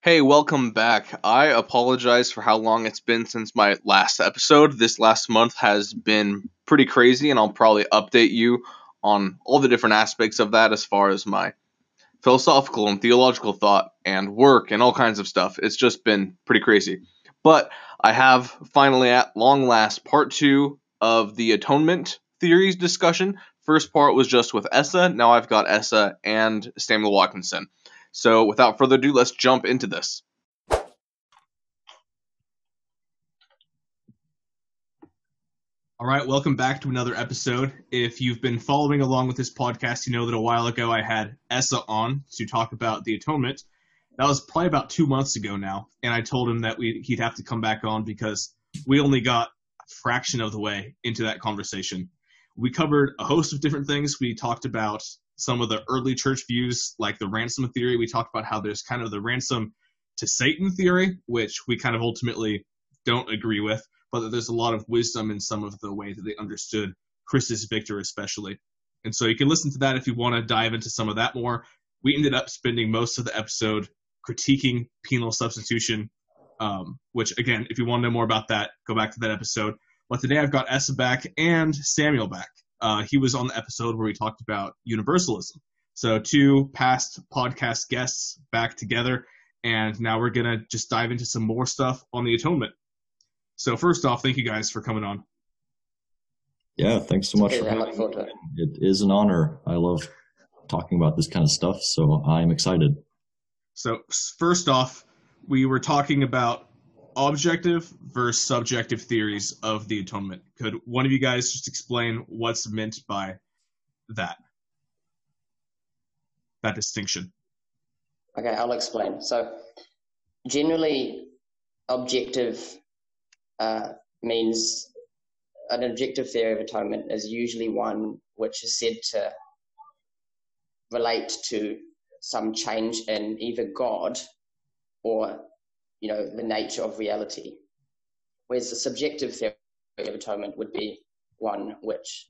Hey, welcome back. I apologize for how long it's been since my last episode. This last month has been pretty crazy, and I'll probably update you on all the different aspects of that as far as my philosophical and theological thought and work and all kinds of stuff. It's just been pretty crazy. But I have finally, at long last, part two of the atonement theories discussion. First part was just with Essa. Now I've got Essa and Samuel Watkinson. So without further ado, let's jump into this. All right, welcome back to another episode. If you've been following along with this podcast, you know that a while ago I had Essa on to talk about the atonement. That was probably about 2 months ago now, and I told him that he'd have to come back on because we only got a fraction of the way into that conversation. We covered a host of different things. We talked about some of the early church views, like the ransom theory. We talked about how there's kind of the ransom to Satan theory, which we kind of ultimately don't agree with, but that there's a lot of wisdom in some of the way that they understood Christus Victor especially. And so you can listen to that if you want to dive into some of that more. We ended up spending most of the episode critiquing penal substitution, which, again, if you want to know more about that, go back to that episode. But today I've got Essa back and Samuel back. He was on the episode where we talked about universalism. So two past podcast guests back together, and now we're going to just dive into some more stuff on the atonement. So first off, thank you guys for coming on. Yeah, thanks so much for having me. It is an honor. I love talking about this kind of stuff, so I'm excited. So first off, we were talking about objective versus subjective theories of the atonement. Could one of you guys just explain what's meant by that distinction? Okay, I'll explain. So generally, objective means an objective theory of atonement is usually one which is said to relate to some change in either God or, the nature of reality. Whereas the subjective theory of atonement would be one which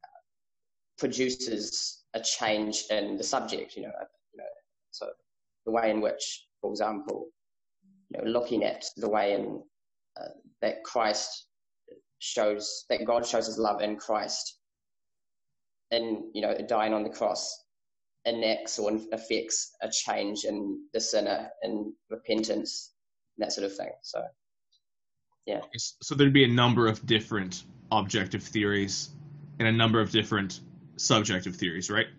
produces a change in the subject, so the way in which, for example, looking at the way in that Christ shows, that God shows his love in Christ and, dying on the cross enacts or affects a change in the sinner and repentance, that sort of thing. So, yeah. So there'd be a number of different objective theories and a number of different subjective theories, right?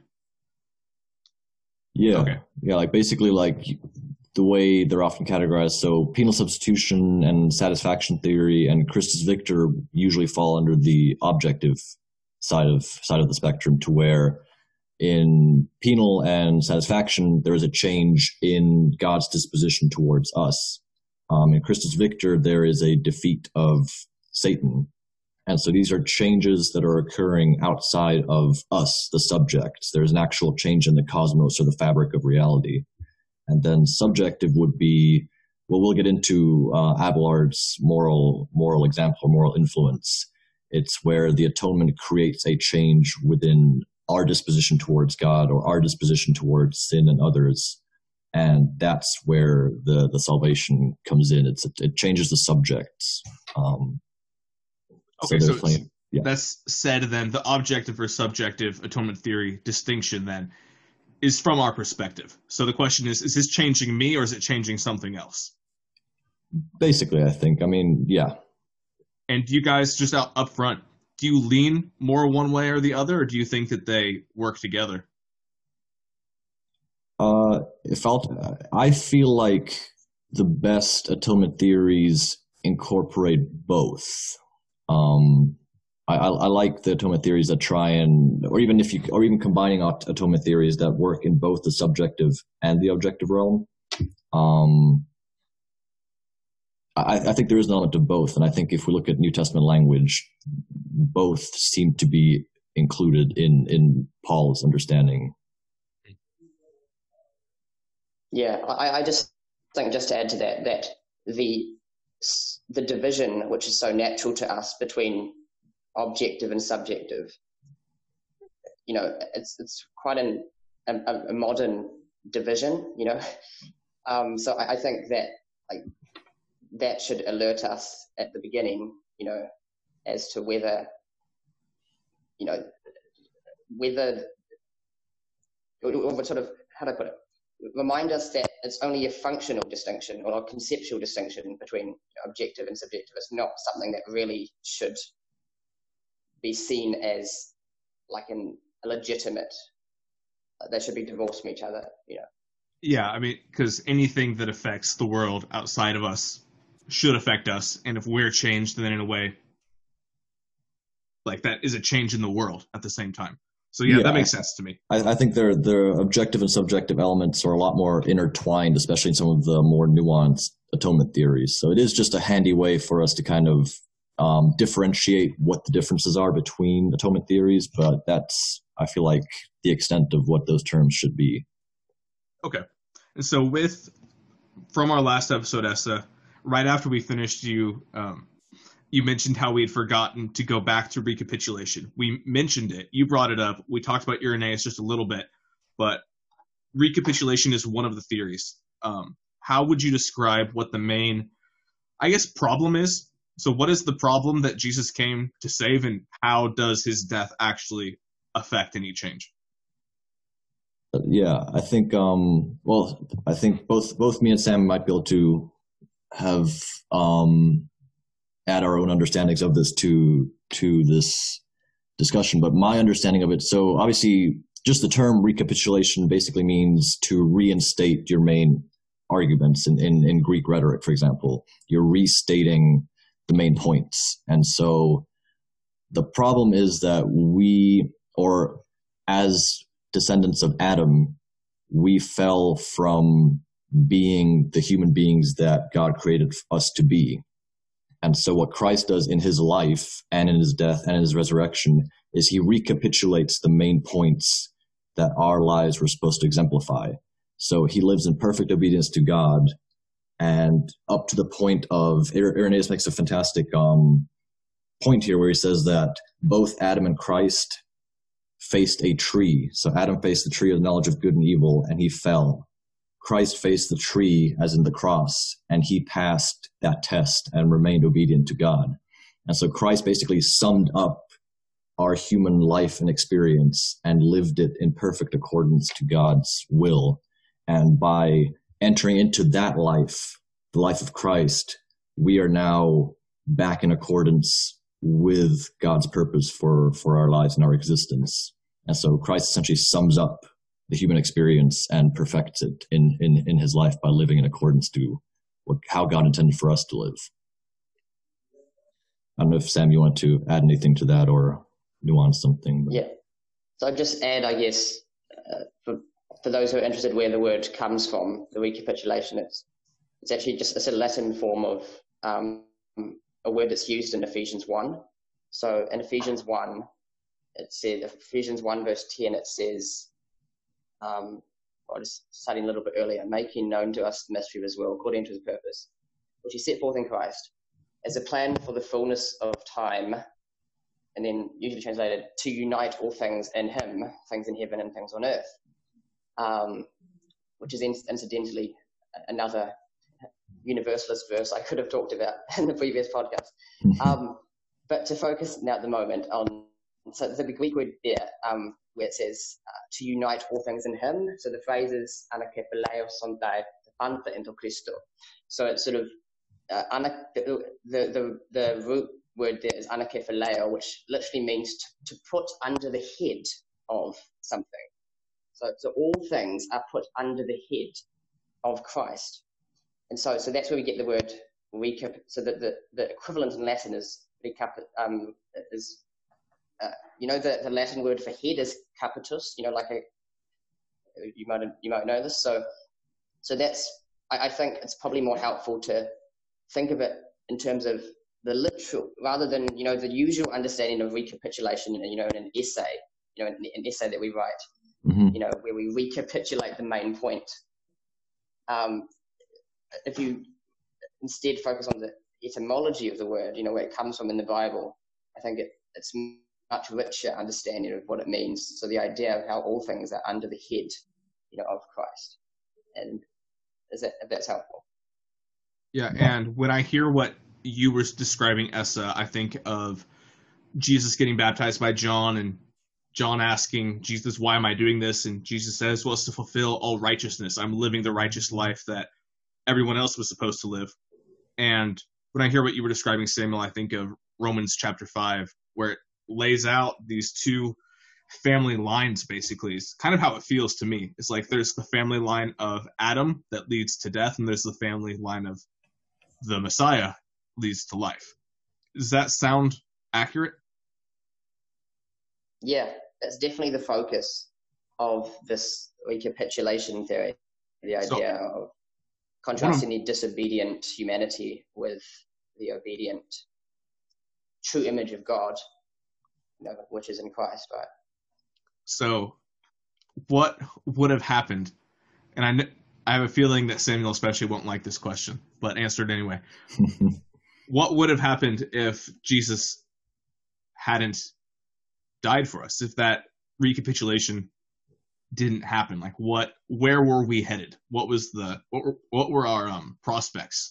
Yeah. Okay. Yeah, basically the way they're often categorized. So penal substitution and satisfaction theory and Christus Victor usually fall under the objective side of the spectrum, to where in penal and satisfaction there is a change in God's disposition towards us. In Christus Victor there is a defeat of Satan. And so these are changes that are occurring outside of us, the subjects. There's an actual change in the cosmos or the fabric of reality. And then subjective would be, well, we'll get into Abelard's moral example, moral influence. It's where the atonement creates a change within our disposition towards God or our disposition towards sin and others. And that's where the salvation comes in. It changes the subjects. Okay, so that's said then, the objective versus subjective atonement theory distinction then is from our perspective. So the question is this changing me or is it changing something else? Basically, I think. Yeah. And do you guys, just up front, do you lean more one way or the other, or do you think that they work together? I feel like the best atonement theories incorporate both. I like the atonement theories that try or even combining atonement theories that work in both the subjective and the objective realm. I think there is an element of both, and I think if we look at New Testament language, both seem to be included in Paul's understanding. Yeah, I just think, just to add to that the division, which is so natural to us between objective and subjective, it's quite a modern division. So I think that like that should alert us at the beginning, as to whether or sort of, how do I put it? Remind us that it's only a functional distinction or a conceptual distinction between objective and subjective. It's not something that really should be seen as like a legitimate. They should be divorced from each other. Yeah, I mean, because anything that affects the world outside of us should affect us, and if we're changed, then in a way, like that is a change in the world at the same time. So yeah, that makes sense to me. I think their objective and subjective elements are a lot more intertwined, especially in some of the more nuanced atonement theories. So it is just a handy way for us to kind of differentiate what the differences are between atonement theories, but that's, I feel like, the extent of what those terms should be. Okay. And so from our last episode, Essa, right after we finished, you mentioned how we had forgotten to go back to recapitulation. We mentioned it. You brought it up. We talked about Irenaeus just a little bit, but recapitulation is one of the theories. How would you describe what the main, I guess, problem is? So what is the problem that Jesus came to save, and how does his death actually affect any change? Yeah, I think, I think both me and Sam might be able to have add our own understandings of this to this discussion. But my understanding of it, so obviously just the term recapitulation basically means to reinstate your main arguments in Greek rhetoric, for example. You're restating the main points. And so the problem is that as descendants of Adam, we fell from being the human beings that God created us to be. And so what Christ does in his life and in his death and in his resurrection is he recapitulates the main points that our lives were supposed to exemplify. So he lives in perfect obedience to God, and up to the point of, Irenaeus makes a fantastic point here where he says that both Adam and Christ faced a tree. So Adam faced the tree of the knowledge of good and evil, and he fell. Christ faced the tree, as in the cross, and he passed that test and remained obedient to God. And so Christ basically summed up our human life and experience and lived it in perfect accordance to God's will. And by entering into that life, the life of Christ, we are now back in accordance with God's purpose for our lives and our existence. And so Christ essentially sums up the human experience and perfects it in his life by living in accordance to how God intended for us to live. I don't know if, Sam, you want to add anything to that or nuance something. But... Yeah. So I'll just add, I guess, for those who are interested where the word comes from, the recapitulation, it's actually it's a Latin form of a word that's used in Ephesians 1. So in Ephesians 1, it said, Ephesians 1 verse 10, it says, I was studying a little bit earlier, making known to us the mystery of his will according to his purpose, which he set forth in Christ as a plan for the fullness of time, and then usually translated to unite all things in him, things in heaven and things on earth, which is incidentally another universalist verse I could have talked about in the previous podcast. But to focus now at the moment on, so the Greek word there, where it says to unite all things in him. So the phrase is anakepeleo sontai panta into Christo. So it's sort of the root word there is anakepeleo, which literally means to put under the head of something. So all things are put under the head of Christ. And so that's where we get the word recap. So the equivalent in Latin is recap, the Latin word for head is capitus, you might know this. So that's, I think it's probably more helpful to think of it in terms of the literal, rather than, the usual understanding of recapitulation, in an essay, an essay that we write, where we recapitulate the main point. If you instead focus on the etymology of the word, where it comes from in the Bible, I think it's much richer understanding of what it means. So the idea of how all things are under the head, of Christ. And if that's helpful. Yeah, and when I hear what you were describing, Essa, I think of Jesus getting baptized by John, and John asking Jesus, "Why am I doing this?" And Jesus says, "Well, it's to fulfill all righteousness. I'm living the righteous life that everyone else was supposed to live." And when I hear what you were describing, Samuel, I think of Romans chapter 5, where it lays out these two family lines, basically. It's kind of how it feels to me. It's like there's the family line of Adam that leads to death, and there's the family line of the Messiah leads to life. Does that sound accurate? Yeah, that's definitely the focus of this recapitulation theory, the idea of contrasting the disobedient humanity with the obedient true image of God, which is in Christ, right? So what would have happened? And I have a feeling that Samuel especially won't like this question, but answer it anyway. What would have happened if Jesus hadn't died for us? If that recapitulation didn't happen, like where were we headed? What were our prospects?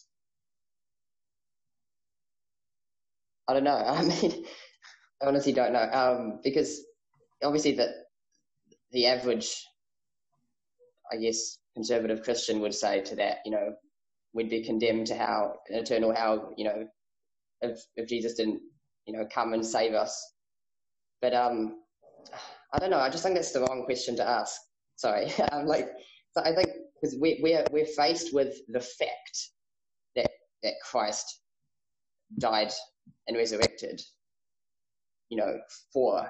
I don't know. I mean, I honestly don't know. Because obviously the average, I guess, conservative Christian would say to that, we'd be condemned to eternal hell, if Jesus didn't, come and save us. But I don't know. I just think that's the wrong question to ask. Sorry. So I think because we're faced with the fact that Christ died and resurrected, for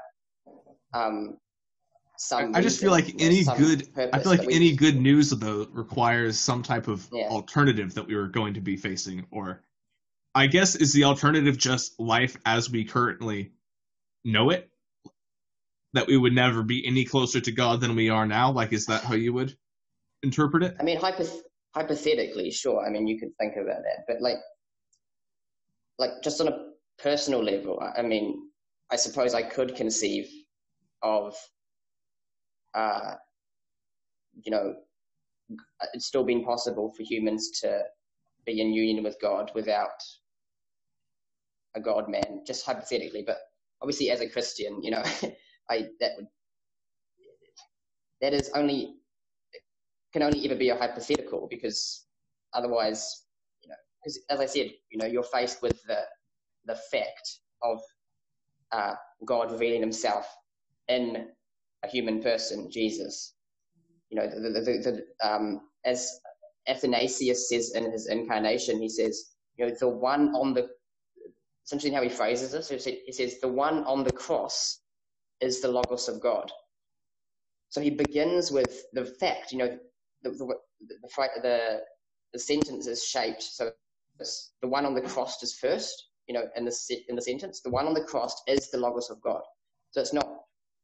some. I just feel like any good news though requires some type of alternative that we were going to be facing, or I guess is the alternative just life as we currently know it? That we would never be any closer to God than we are now? Like, is that how you would interpret it? I mean, hypothetically, sure. I mean, you could think about that, but like just on a personal level, I mean, I suppose I could conceive of, it's still been possible for humans to be in union with God without a God-man, just hypothetically. But obviously, as a Christian, can only ever be a hypothetical, because otherwise, because as I said, you're faced with the fact of God revealing himself in a human person, Jesus. As Athanasius says in his Incarnation, he says, the one on the, essentially how he phrases this, he says, the one on the cross is the Logos of God. So he begins with the fact, the sentence is shaped, so the one on the cross is first, in the sentence, the one on the cross is the Logos of God. So it's not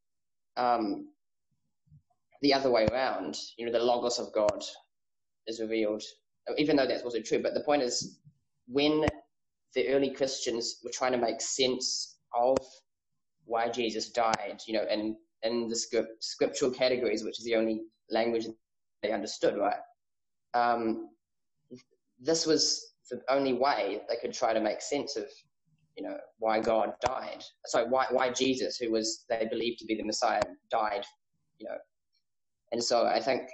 the other way around, the Logos of God is revealed, even though that's also true. But the point is, when the early Christians were trying to make sense of why Jesus died, and in the scriptural categories, which is the only language they understood, right? This was the only way they could try to make sense of, why God died. Sorry, why Jesus, who was they believed to be the Messiah, died, And so I think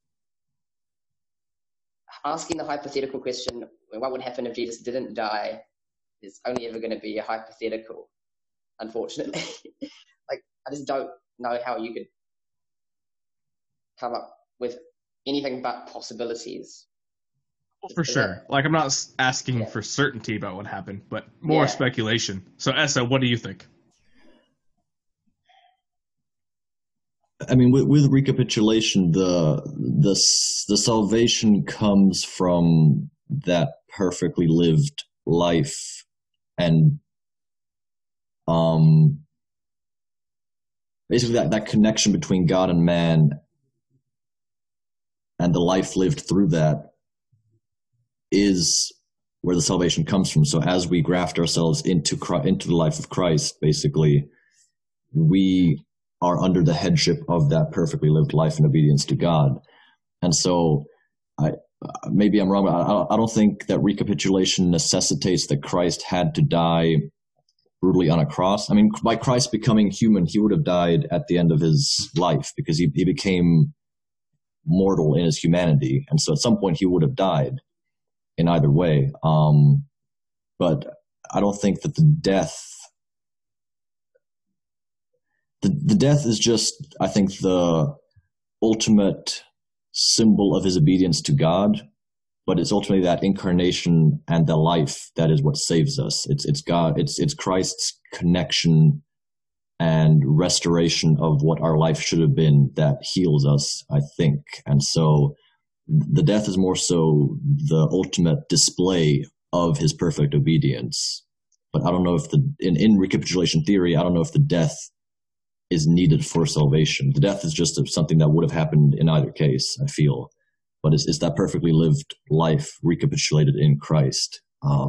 asking the hypothetical question, what would happen if Jesus didn't die, is only ever going to be a hypothetical, unfortunately. I just don't know how you could come up with anything but possibilities. Well, for sure. I'm not asking for certainty about what happened, but more speculation. So, Essa, what do you think? I mean, with recapitulation, the salvation comes from that perfectly lived life, and basically that connection between God and man, and the life lived through that is where the salvation comes from. So as we graft ourselves into the life of Christ, basically, we are under the headship of that perfectly lived life in obedience to God. And so maybe I'm wrong, but I don't think that recapitulation necessitates that Christ had to die brutally on a cross. I mean, by Christ becoming human, he would have died at the end of his life because he became mortal in his humanity. And so at some point he would have died in either way. But I don't think that the death is just, I think, the ultimate symbol of his obedience to God, but it's ultimately that incarnation and the life that is what saves us. It's God, it's Christ's connection and restoration of what our life should have been that heals us, I think. And so the death is more so the ultimate display of his perfect obedience. But I don't know if in recapitulation theory, I don't know if the death is needed for salvation. The death is just something that would have happened in either case, I feel. But it's that perfectly lived life recapitulated in Christ.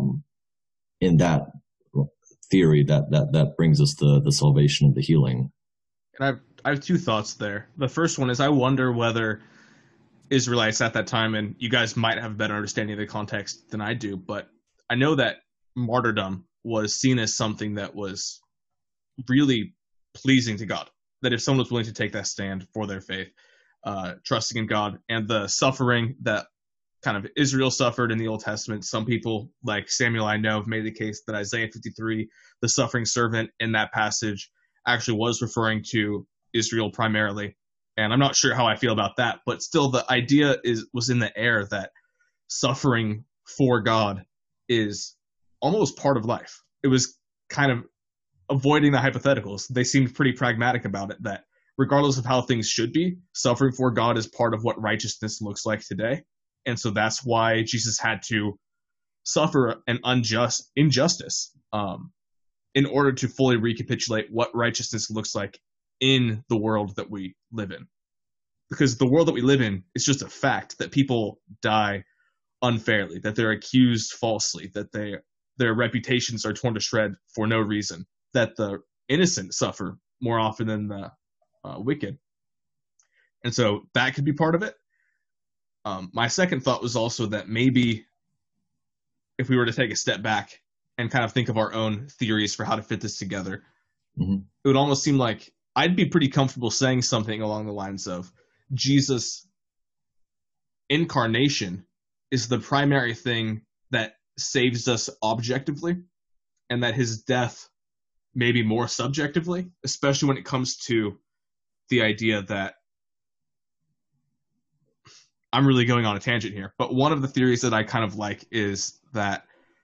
In that theory, that brings us the salvation and the healing. And I have two thoughts there. The first one is I wonder whether Israelites at that time, and you guys might have a better understanding of the context than I do, but I know that martyrdom was seen as something that was really pleasing to God. That if someone was willing to take that stand for their faith, trusting in God, and the suffering that kind of Israel suffered in the Old Testament, some people like Samuel I know have made the case that Isaiah 53, the suffering servant in that passage, actually was referring to Israel primarily. And I'm not sure how I feel about that, but still the idea was in the air that suffering for God is almost part of life. It was kind of avoiding the hypotheticals. They seemed pretty pragmatic about it, that regardless of how things should be, suffering for God is part of what righteousness looks like today. And so that's why Jesus had to suffer an injustice in order to fully recapitulate what righteousness looks like in the world that we live in. Because the world that we live in is just a fact that people die unfairly, that they're accused falsely, that their reputations are torn to shred for no reason, that the innocent suffer more often than the wicked. And so that could be part of it. My second thought was also that maybe if we were to take a step back and kind of think of our own theories for how to fit this together, it would almost seem like I'd be pretty comfortable saying something along the lines of Jesus' incarnation is the primary thing that saves us objectively, and that his death maybe more subjectively, especially when it comes to the idea that I'm really going on a tangent here, but one of the theories that I kind of like is that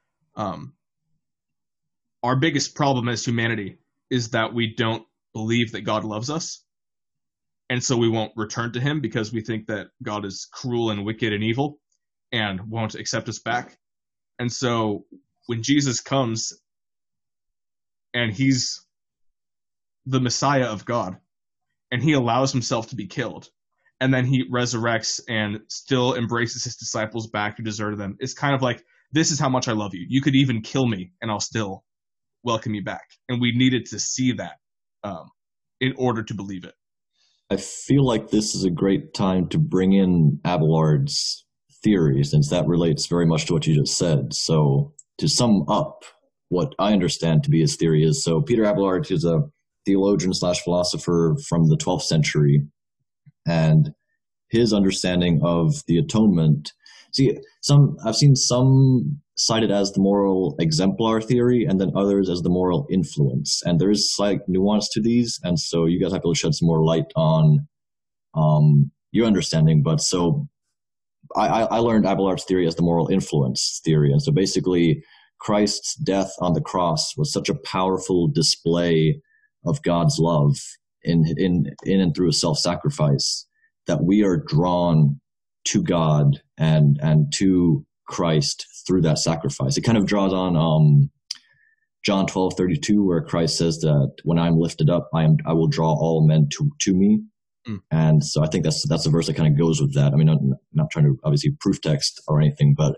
our biggest problem as humanity is that we don't believe that God loves us. And so we won't return to him because we think that God is cruel and wicked and evil and won't accept us back. And so when Jesus comes and he's the Messiah of God and he allows himself to be killed, and then he resurrects and still embraces his disciples back who deserted them, it's kind of like, this is how much I love you. You could even kill me and I'll still welcome you back. And we needed to see that in order to believe it. I feel like this is a great time to bring in Abelard's theory, since that relates very much to what you just said. So to sum up what I understand to be his theory is, so Peter Abelard is a theologian / philosopher from the 12th century, and his understanding of the atonement, I've seen some cited as the moral exemplar theory and then others as the moral influence. And there is slight nuance to these. And so you guys have to shed some more light on your understanding. But so I learned Abelard's theory as the moral influence theory. And so basically Christ's death on the cross was such a powerful display of God's love in and through his self-sacrifice that we are drawn to God and to Christ through that sacrifice. It kind of draws on John 12:32, where Christ says that when I'm lifted up, I will draw all men to me. And so I think that's a verse that kind of goes with that. I mean, I'm not trying to obviously proof text or anything, but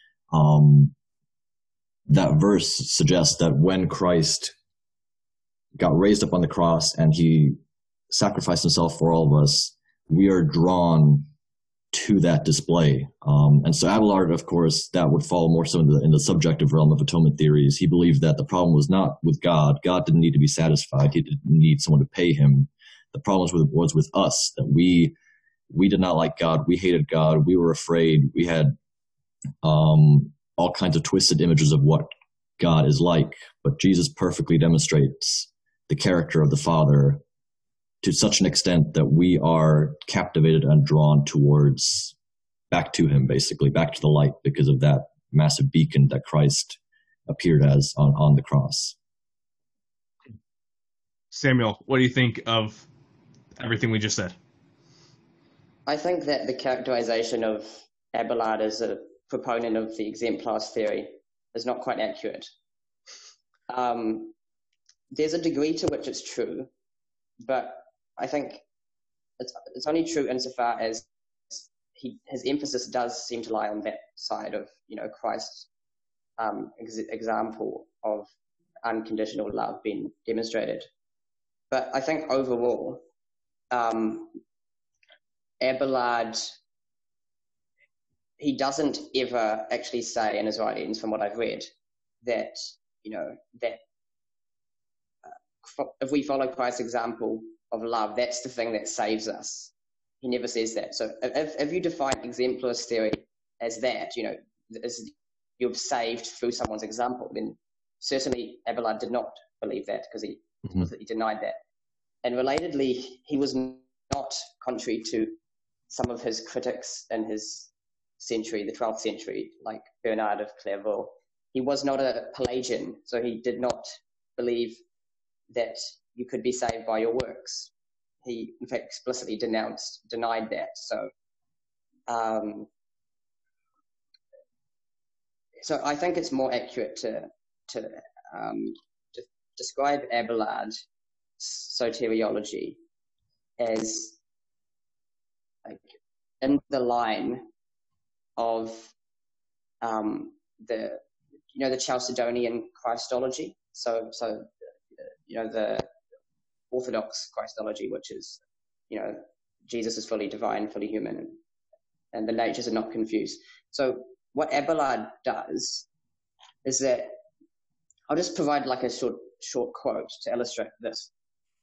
that verse suggests that when Christ got raised up on the cross and he sacrificed himself for all of us, we are drawn to that display. And so Abelard, of course, that would fall more so in the subjective realm of atonement theories. He believed that the problem was not with God. God didn't need to be satisfied. He didn't need someone to pay him. The problem was with us, that we did not like God. We hated God. We were afraid. We had all kinds of twisted images of what God is like. But Jesus perfectly demonstrates the character of the Father to such an extent that we are captivated and drawn towards back to him, basically, back to the light, because of that massive beacon that Christ appeared as on the cross. Samuel, what do you think of everything we just said? I think that the characterization of Abelard as a proponent of the exemplars theory is not quite accurate. There's a degree to which it's true, but I think it's only true insofar as his emphasis does seem to lie on that side of, Christ's example of unconditional love being demonstrated. But I think overall, Abelard, he doesn't ever actually say in his writings, from what I've read, that if we follow Christ's example of love, that's the thing that saves us. He never says that. So if you define exemplarist theory as that, as you're saved through someone's example, then certainly Abelard did not believe that, because he explicitly denied that. And relatedly, he was not, contrary to some of his critics in his century, the 12th century, like Bernard of Clairvaux, he was not a Pelagian, so he did not believe that you could be saved by your works. He, in fact, explicitly denied that. So I think it's more accurate to describe Abelard's soteriology as like in the line of the Chalcedonian Christology. So the Orthodox Christology, which is, Jesus is fully divine, fully human, and the natures are not confused. So what Abelard does is that, I'll just provide like a short quote to illustrate this.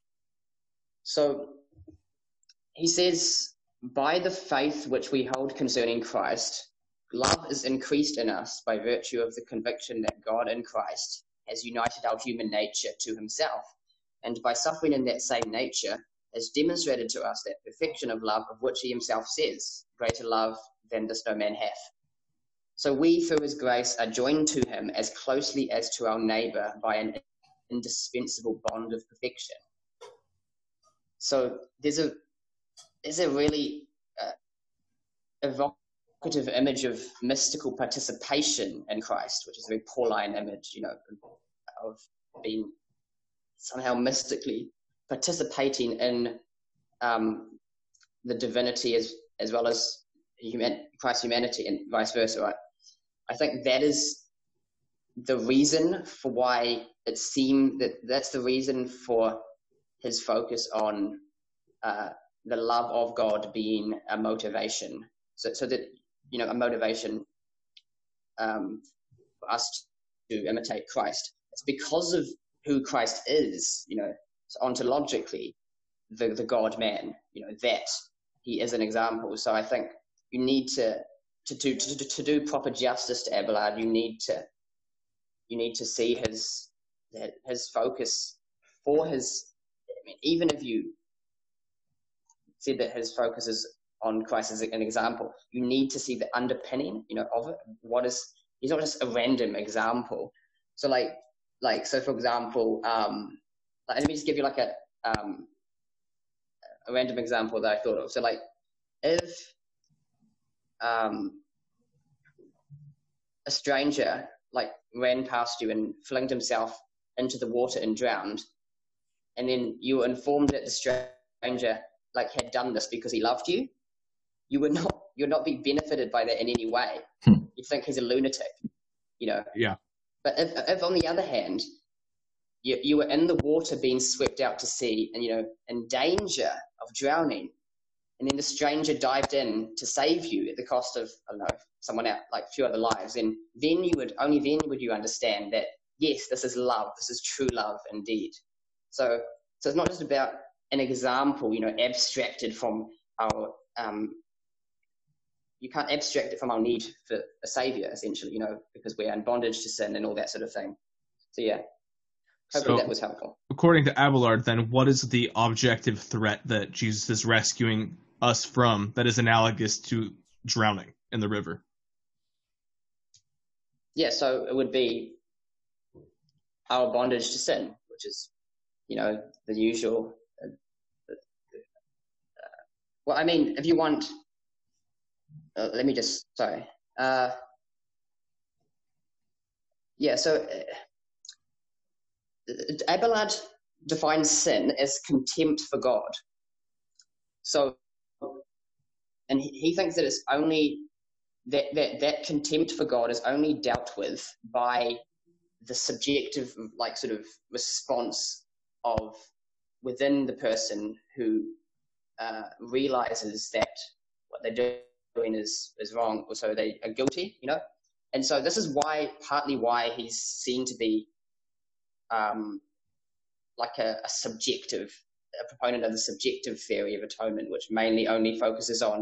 So he says, "By the faith which we hold concerning Christ, love is increased in us by virtue of the conviction that God in Christ has united our human nature to himself, and by suffering in that same nature has demonstrated to us that perfection of love of which he himself says, greater love than this no man hath. So we, through his grace, are joined to him as closely as to our neighbor by an indispensable bond of perfection." So there's a really evocative image of mystical participation in Christ, which is a very Pauline image, of being somehow mystically participating in the divinity as well as Christ's humanity, and vice versa, right? I think that is the reason for why it seemed that's the reason for his focus on the love of God being a motivation. So that, a motivation for us to imitate Christ. It's because of who Christ is, so ontologically, the God-man, that he is an example. So I think you need to do proper justice to Abelard. You need to see his focus for his. Even if you said that his focus is on Christ as an example, you need to see the underpinning, of it. He's not just a random example. So so for example, let me just give you like a random example that I thought of. So if a stranger ran past you and flinged himself into the water and drowned, and then you were informed that the stranger had done this because he loved you, you would not be benefited by that in any way. You'd think he's a lunatic, Yeah. But if on the other hand, you were in the water being swept out to sea and, in danger of drowning, and then the stranger dived in to save you at the cost of, I don't know, someone out, like a few other lives, and then only then would you understand that, yes, this is love, this is true love indeed. So it's not just about an example, abstracted from our, you can't abstract it from our need for a savior, essentially, because we're in bondage to sin and all that sort of thing. So yeah, hopefully that was helpful. According to Abelard, then, what is the objective threat that Jesus is rescuing us from that is analogous to drowning in the river? Yeah, so it would be our bondage to sin, which is, the usual. Well, I mean, if you want, let me just, sorry. Yeah, so Abelard defines sin as contempt for God. So, and he thinks that it's only, that contempt for God is only dealt with by the subjective, sort of response of within the person who realizes that what they're doing is wrong, or so they are guilty, And so this is partly why he's seen to be like a proponent of the subjective theory of atonement, which mainly only focuses on,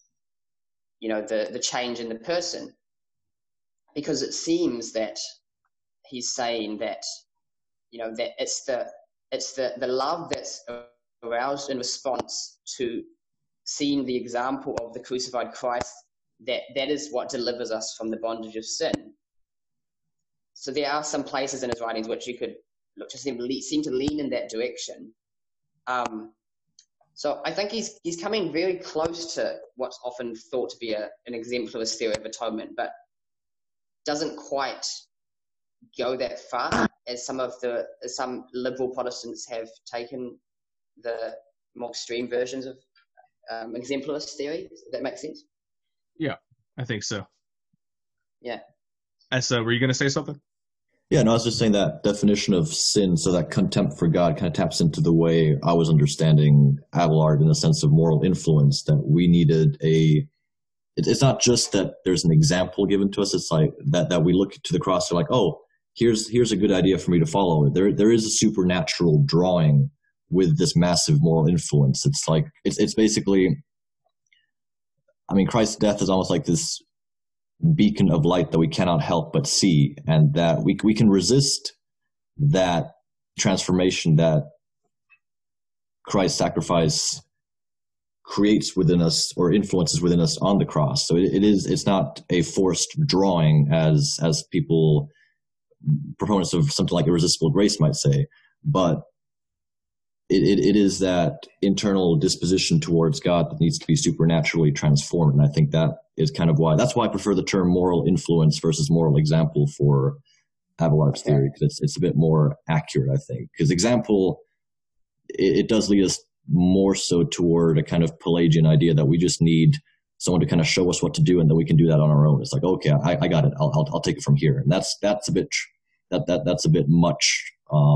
the change in the person, because it seems that he's saying that, that it's the love that's aroused in response to seeing the example of the crucified Christ, that is what delivers us from the bondage of sin. So there are some places in his writings which you could look to seem to lean in that direction. So I think he's coming very close to what's often thought to be an exemplarist theory of atonement, but doesn't quite go that far as some liberal Protestants have taken the more extreme versions of exemplarist theory. Does that make sense? Yeah, I think so. Yeah. So were you going to say something? Yeah, no, I was just saying that definition of sin, so that contempt for God kind of taps into the way I was understanding Abelard in the sense of moral influence, that we needed it's not just that there's an example given to us, it's like that we look to the cross and like, oh, here's a good idea for me to follow. There is a supernatural drawing with this massive moral influence. It's like, it's basically, I mean, Christ's death is almost like this beacon of light that we cannot help but see, and that we can resist that transformation that Christ's sacrifice creates within us or influences within us on the cross. So it's not a forced drawing as people, proponents of something like irresistible grace might say, but it is that internal disposition towards God that needs to be supernaturally transformed. And I think that is kind of that's why I prefer the term moral influence versus moral example for Abelard's theory, because it's a bit more accurate, I think. Because example, it does lead us more so toward a kind of Pelagian idea that we just need someone to kind of show us what to do, and then we can do that on our own. It's like, okay, I got it. I'll take it from here. And that's a bit that's a bit much.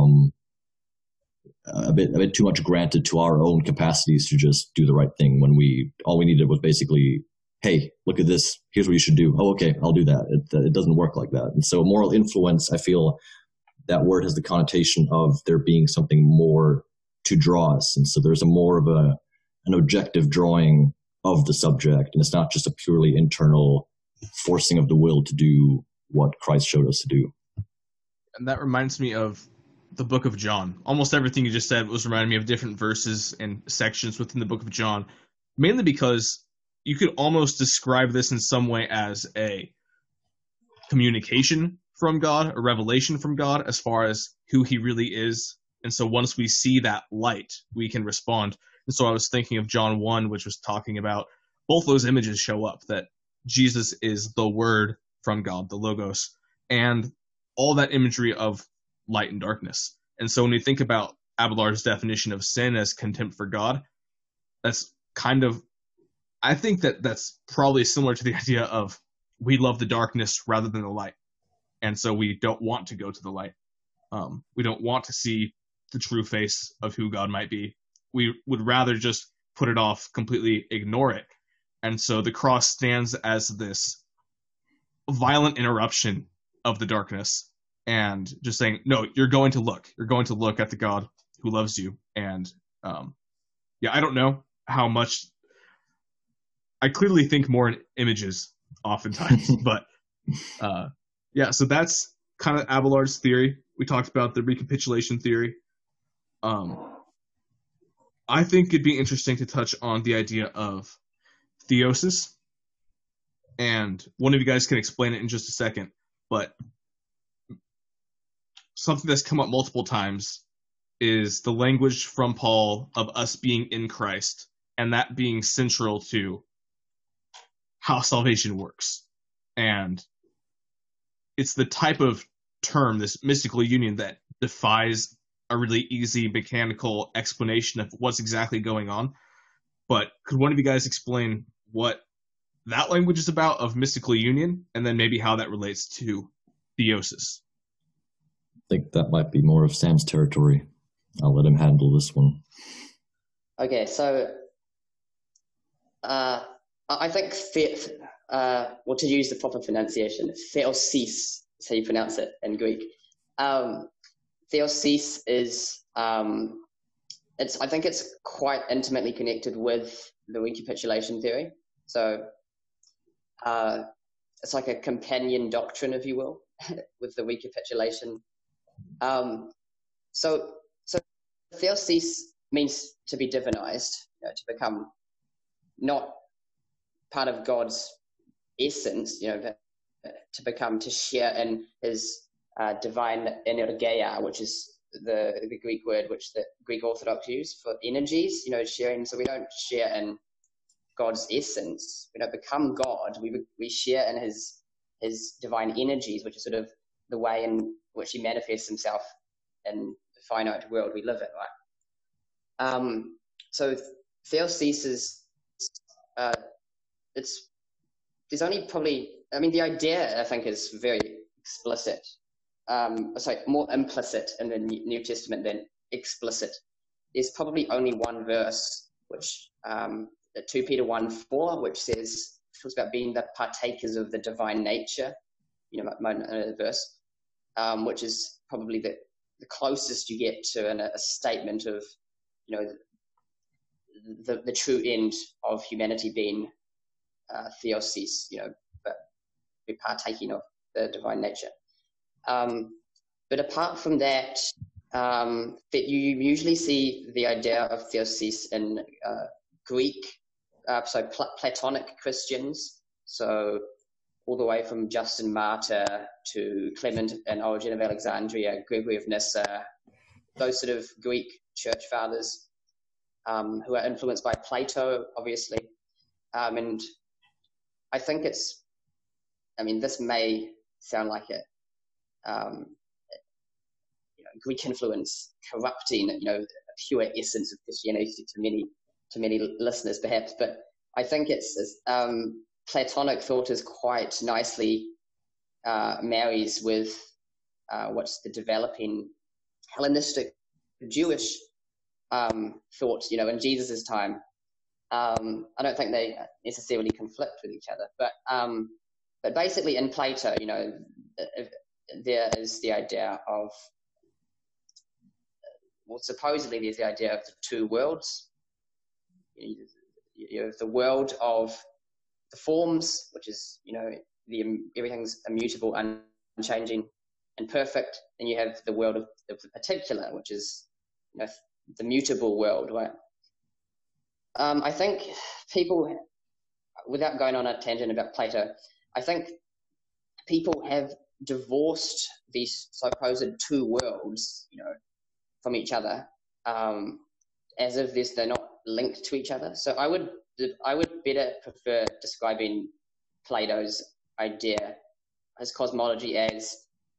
A bit too much granted to our own capacities to just do the right thing when all we needed was basically, hey, look at this, here's what you should do. Oh, okay, I'll do that. It doesn't work like that. And so moral influence, I feel that word has the connotation of there being something more to draw us. And so there's a more of an objective drawing of the subject, and it's not just a purely internal forcing of the will to do what Christ showed us to do. And that reminds me of the book of John. Almost everything you just said was reminding me of different verses and sections within the book of John, mainly because you could almost describe this in some way as a communication from God, a revelation from God as far as who he really is. And so once we see that light, we can respond. And so I was thinking of John 1, which was talking about both those images show up, that Jesus is the word from God, the Logos, and all that imagery of light and darkness. And so when we think about Abelard's definition of sin as contempt for God, that's kind of, I think that's probably similar to the idea of we love the darkness rather than the light. And so we don't want to go to the light. We don't want to see the true face of who God might be. We would rather just put it off, completely ignore it. And so the cross stands as this violent interruption of the darkness and just saying, no, you're going to look at the God who loves you. And I don't know how much. I clearly think more in images oftentimes, but so that's kind of Abelard's theory. We talked about the recapitulation theory. I think it'd be interesting to touch on the idea of theosis, and one of you guys can explain it in just a second, but something that's come up multiple times is the language from Paul of us being in Christ, and that being central to how salvation works. And it's the type of term, this mystical union, that defies a really easy mechanical explanation of what's exactly going on. But could one of you guys explain what that language is about of mystical union, and then maybe how that relates to theosis? I think that might be more of Sam's territory. I'll let him handle this one. Okay, so I think, to use the proper pronunciation, theosis is how you pronounce it in Greek. Theosis is, I think it's quite intimately connected with the recapitulation theory. So it's like a companion doctrine, if you will, with the recapitulation. So theosis means to be divinized, to become not part of God's essence, to share in his divine energeia, which is the Greek word which the Greek Orthodox use for energies, sharing. So we don't share in God's essence. We don't become God. We share in his divine energies, which is sort of the way in which he manifests himself in the finite world we live in, right? So theosis is, there's only probably, the idea, I think, is very explicit. More implicit in the New Testament than explicit. There's probably only one verse, which 2 Peter 1:4, which talks about being the partakers of the divine nature, verse, which is probably the closest you get to a statement of, the true end of humanity being theosis, but we're partaking of the divine nature. But apart from that, that you usually see the idea of theosis in Greek, Platonic Christians, so all the way from Justin Martyr to Clement and Origen of Alexandria, Gregory of Nyssa, those sort of Greek church fathers who are influenced by Plato, obviously. And I think this may sound like it. Greek influence corrupting, the pure essence of Christianity to many listeners, perhaps. But I think it's Platonic thought is quite nicely marries with what's the developing Hellenistic Jewish thought, in Jesus's time. I don't think they necessarily conflict with each other, but basically in Plato, there is the idea of, supposedly there's the idea of the two worlds. You have the world of the forms, which is, everything's immutable, unchanging, and perfect. And you have the world of the particular, which is, the mutable world, right? I think people, without going on a tangent about Plato, I think people have divorced these supposed two worlds, from each other, as if they're not linked to each other. So I would better prefer describing Plato's idea, his cosmology, as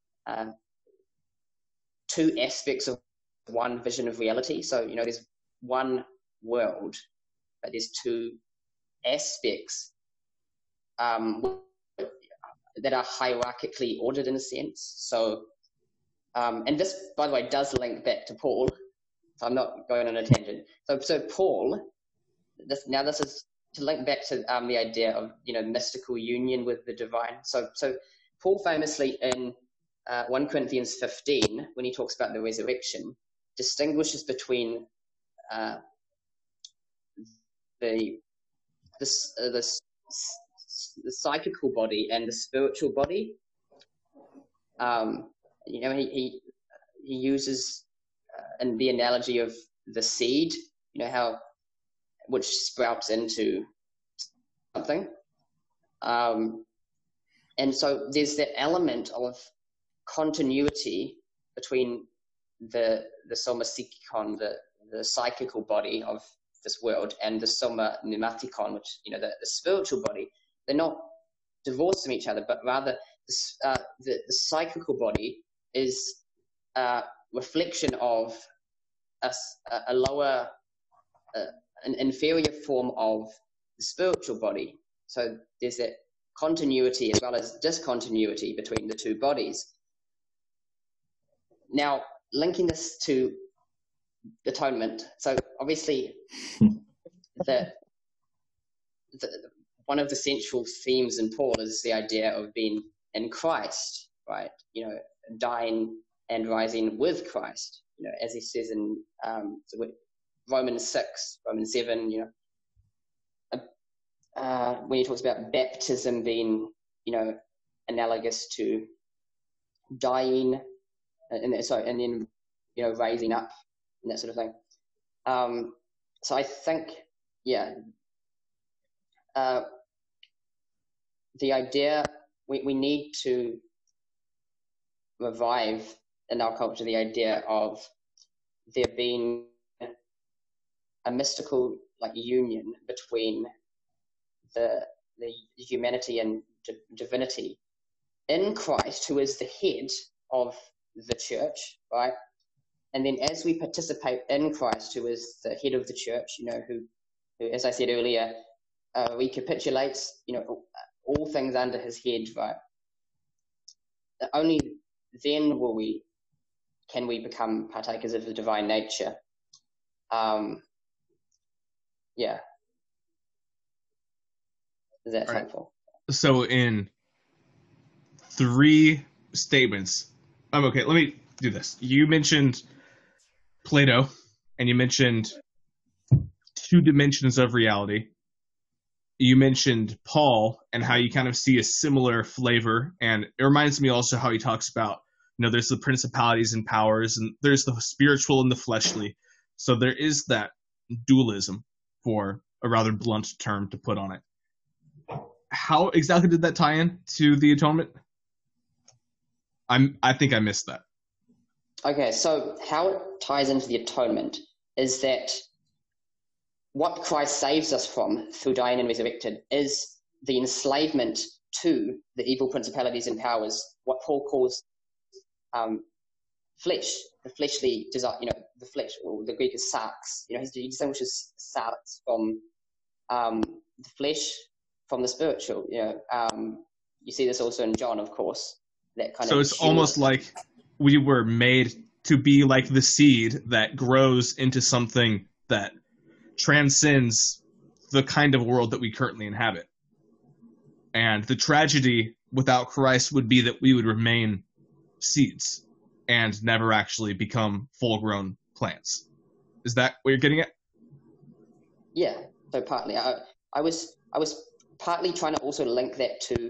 two aspects of one vision of reality. So, there's one world, but there's two aspects that are hierarchically ordered in a sense. So, and this, by the way, does link back to Paul. So I'm not going on a tangent. So Paul this is to link back to the idea of mystical union with the divine. So Paul famously in 1 Corinthians 15, when he talks about the resurrection, distinguishes between the psychical body and the spiritual body. He uses in the analogy of the seed, which sprouts into something. And so there's that element of continuity between the soma psychikon, the psychical body of this world, and the soma pneumatikon, which the spiritual body. They're not divorced from each other, but rather the psychical body is a reflection of a lower, an inferior form of the spiritual body. So there's that continuity as well as discontinuity between the two bodies. Now, linking this to atonement, so obviously one of the central themes in Paul is the idea of being in Christ, right? Dying and rising with Christ, as he says in Romans 6, Romans 7, when he talks about baptism being, analogous to dying, and then raising up and that sort of thing. So I think, the idea we need to revive in our culture the idea of there being a mystical union between the humanity and divinity in Christ, who is the head of the church, right? And then as we participate in Christ, who is the head of the church, who as I said earlier, recapitulates, all things under his head, right? Only then can we become partakers of the divine nature. Is that helpful? So in 3 statements, okay, let me do this. You mentioned Plato, and you mentioned 2 dimensions of reality. You mentioned Paul and how you kind of see a similar flavor, and it reminds me also how he talks about, there's the principalities and powers, and there's the spiritual and the fleshly. So there is that dualism, for a rather blunt term to put on it. How exactly did that tie in to the atonement? I think I missed that. Okay, so how it ties into the atonement is that what Christ saves us from through dying and resurrected is the enslavement to the evil principalities and powers, what Paul calls flesh, the fleshly desire, the flesh, or the Greek is sarx. He distinguishes sarx from the flesh from the spiritual. You see this also in John, of course. So it's almost like we were made to be like the seed that grows into something that transcends the kind of world that we currently inhabit. And the tragedy without Christ would be that we would remain seeds and never actually become full-grown plants. Is that what you're getting at? Yeah, so partly. I was partly trying to also link that to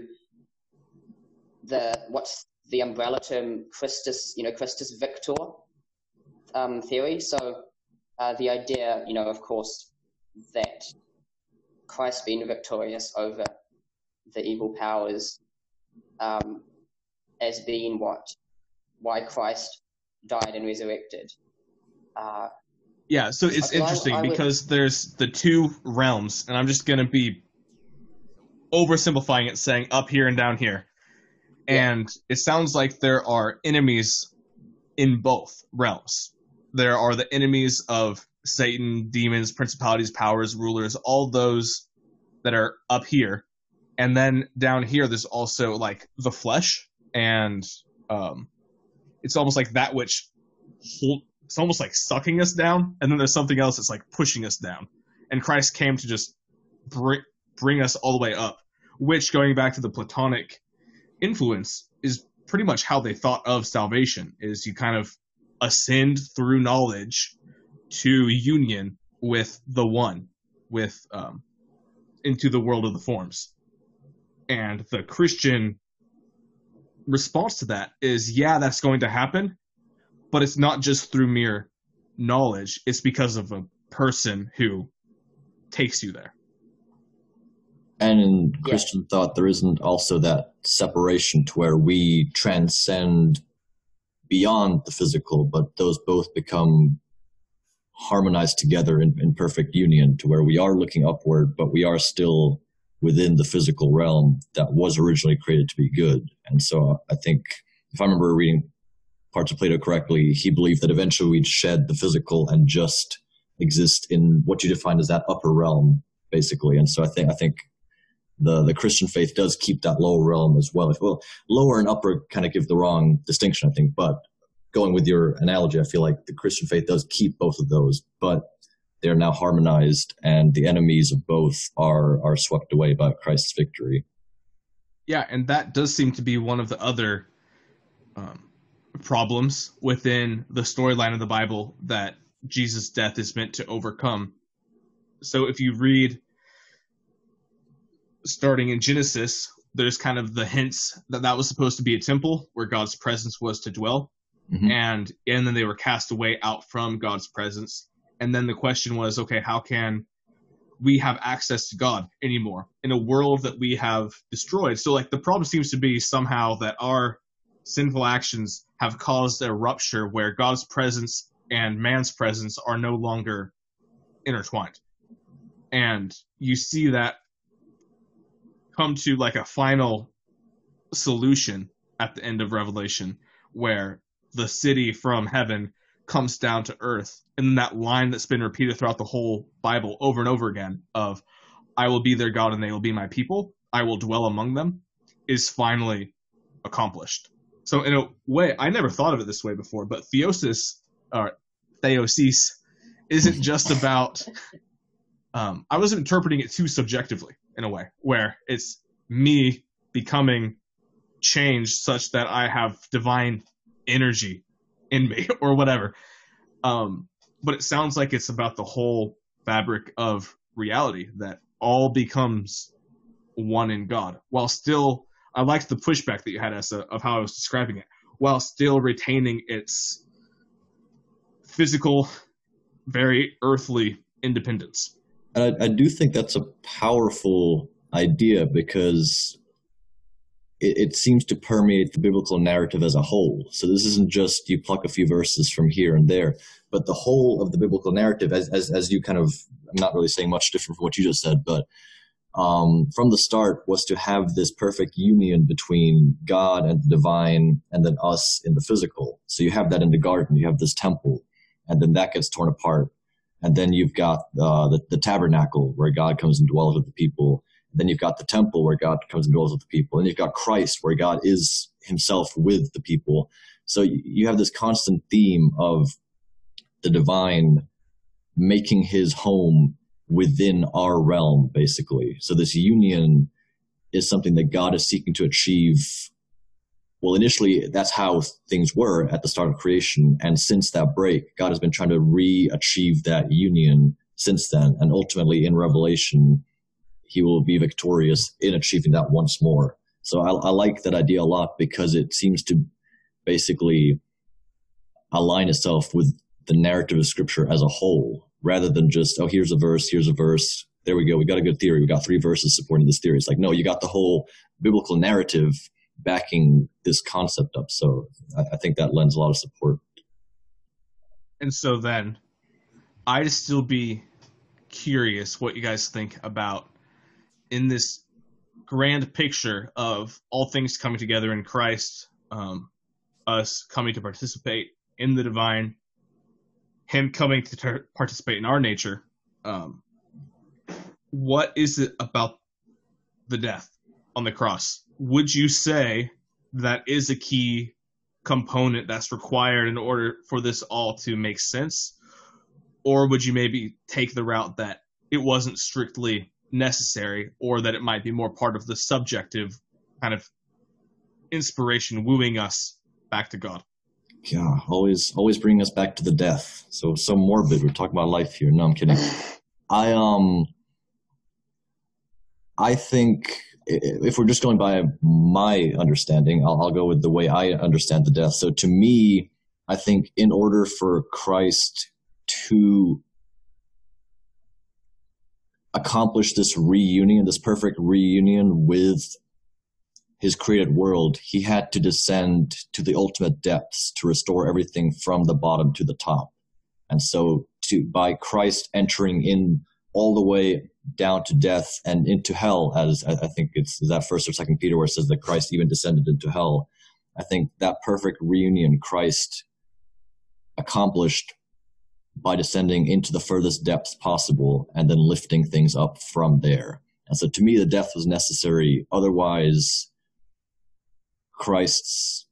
what's the umbrella term Christus Victor theory. So the idea, of course, that Christ being victorious over the evil powers as being why Christ died and resurrected. So it's interesting because there's the 2 realms, and I'm just going to be oversimplifying it, saying up here and down here. And it sounds like there are enemies in both realms. There are the enemies of Satan, demons, principalities, powers, rulers, all those that are up here. And then down here, there's also the flesh, and it's almost like that which it's almost like sucking us down. And then there's something else that's pushing us down. and Christ came to just bring us all the way up, which, going back to the Platonic influence, is pretty much how they thought of salvation, is you kind of ascend through knowledge to union with the one, with into the world of the forms. And the Christian response to that is, yeah, that's going to happen, but it's not just through mere knowledge, it's because of a person who takes you there. And in Christian thought, there isn't also that separation to where we transcend beyond the physical, but those both become harmonized together in perfect union, to where we are looking upward, but we are still within the physical realm that was originally created to be good. And so I think, if I remember reading parts of Plato correctly, he believed that eventually we'd shed the physical and just exist in what you define as that upper realm, basically. And so I think the Christian faith does keep that lower realm as well. Well, lower and upper kind of give the wrong distinction, I think, but going with your analogy, I feel like the Christian faith does keep both of those, but they're now harmonized, and the enemies of both are swept away by Christ's victory. Yeah, and that does seem to be one of the other problems within the storyline of the Bible that Jesus' death is meant to overcome. So if you read, starting in Genesis, there's kind of the hints that was supposed to be a temple where God's presence was to dwell. Mm-hmm. And then they were cast away out from God's presence. And then the question was, okay, how can we have access to God anymore in a world that we have destroyed? So like the problem seems to be somehow that our sinful actions have caused a rupture where God's presence and man's presence are no longer intertwined. And you see that come to like a final solution at the end of Revelation, where the city from heaven comes down to earth. And that line that's been repeated throughout the whole Bible over and over again of, I will be their God and they will be my people, I will dwell among them, is finally accomplished. So in a way, I never thought of it this way before, but theosis isn't just about, I was interpreting it too subjectively in a way, where it's me becoming changed such that I have divine energy in me or whatever. But it sounds like it's about the whole fabric of reality, that all becomes one in God, while still, I liked the pushback that you had, Essa, of how I was describing it, while still retaining its physical, very earthly independence. And I do think that's a powerful idea, because it seems to permeate the biblical narrative as a whole. So this isn't just you pluck a few verses from here and there, but the whole of the biblical narrative, as you kind of, I'm not really saying much different from what you just said, but from the start was to have this perfect union between God and the divine, and then us in the physical. So you have that in the garden, you have this temple, and then that gets torn apart. And then you've got the tabernacle where God comes and dwells with the people. Then you've got the temple where God comes and dwells with the people. And you've got Christ where God is himself with the people. So you have this constant theme of the divine making his home within our realm, basically. So this union is something that God is seeking to achieve. Well, initially, that's how things were at the start of creation. And since that break, God has been trying to re-achieve that union since then. And ultimately, in Revelation, he will be victorious in achieving that once more. So I like that idea a lot, because it seems to basically align itself with the narrative of Scripture as a whole, rather than just, oh, here's a verse, there we go, we got a good theory, we got 3 verses supporting this theory. It's like, no, you got the whole biblical narrative backing this concept up. So I think that lends a lot of support. And so then, I'd still be curious what you guys think about, in this grand picture of all things coming together in Christ, us coming to participate in the divine, him coming to participate in our nature, what is it about the death on the cross? Would you say that is a key component that's required in order for this all to make sense? Or would you maybe take the route that it wasn't strictly necessary, or that it might be more part of the subjective kind of inspiration wooing us back to God. Yeah, always bringing us back to the death. So morbid. We're talking about life here. No, I'm kidding. I think if we're just going by my understanding, I'll go with the way I understand the death. So to me, I think in order for Christ to accomplish this reunion, this perfect reunion with his created world, he had to descend to the ultimate depths to restore everything from the bottom to the top. And so by Christ entering in all the way down to death and into hell, as I think it's that 1st or 2nd Peter where it says that Christ even descended into hell, I think that perfect reunion Christ accomplished by descending into the furthest depths possible and then lifting things up from there. And so to me, the death was necessary. Otherwise, Christ's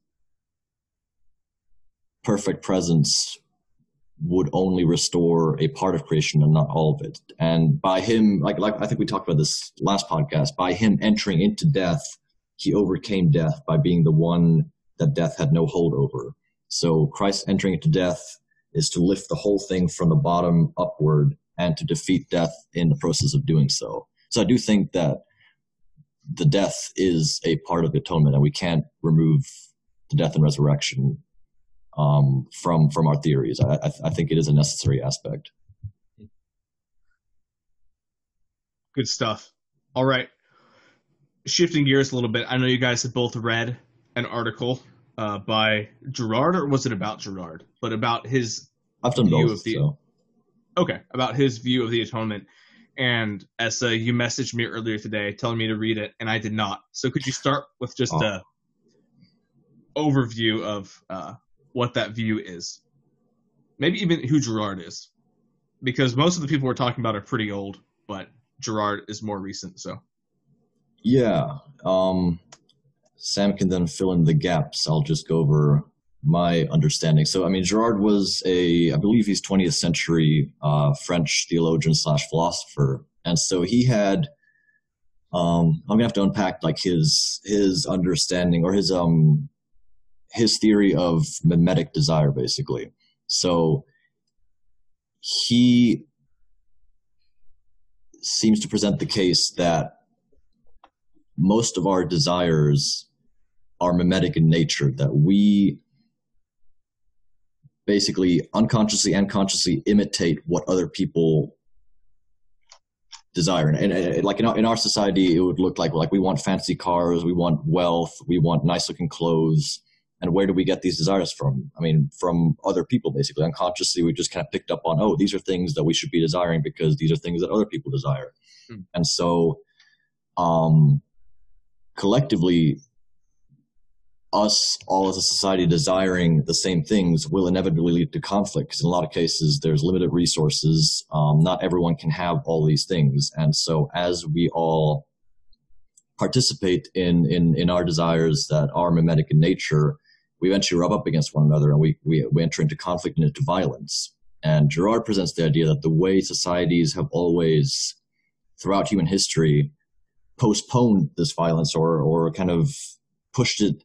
perfect presence would only restore a part of creation and not all of it. And by him, like I think we talked about this last podcast, by him entering into death, he overcame death by being the one that death had no hold over. So Christ entering into death is to lift the whole thing from the bottom upward and to defeat death in the process of doing so. So I do think that the death is a part of the atonement, and we can't remove the death and resurrection from our theories. I think it is a necessary aspect. Good stuff. All right. Shifting gears a little bit, I know you guys have both read an article by Girard, or was it about Girard? But about his I've done view both, of the so. Okay, about his view of the atonement. And Essa, you messaged me earlier today telling me to read it, and I did not. So could you start with just a overview of what that view is? Maybe even who Girard is. Because most of the people we're talking about are pretty old, but Girard is more recent, so. Yeah. Sam can then fill in the gaps. I'll just go over my understanding. So, I mean, Girard was I believe he's 20th century French theologian / philosopher. And so he had, I'm going to have to unpack like his understanding or his theory of mimetic desire, basically. So he seems to present the case that most of our desires are mimetic in nature, that we basically unconsciously and consciously imitate what other people desire. And like in our society, it would look like we want fancy cars, we want wealth, we want nice looking clothes. And where do we get these desires from? I mean, from other people, basically. Unconsciously, we just kind of picked up on, these are things that we should be desiring because these are things that other people desire. And so collectively, us all as a society desiring the same things will inevitably lead to conflict, because in a lot of cases there's limited resources. Not everyone can have all these things. And so as we all participate in our desires that are mimetic in nature, we eventually rub up against one another, and we enter into conflict and into violence. And Girard presents the idea that the way societies have always, throughout human history, postponed this violence or kind of pushed it,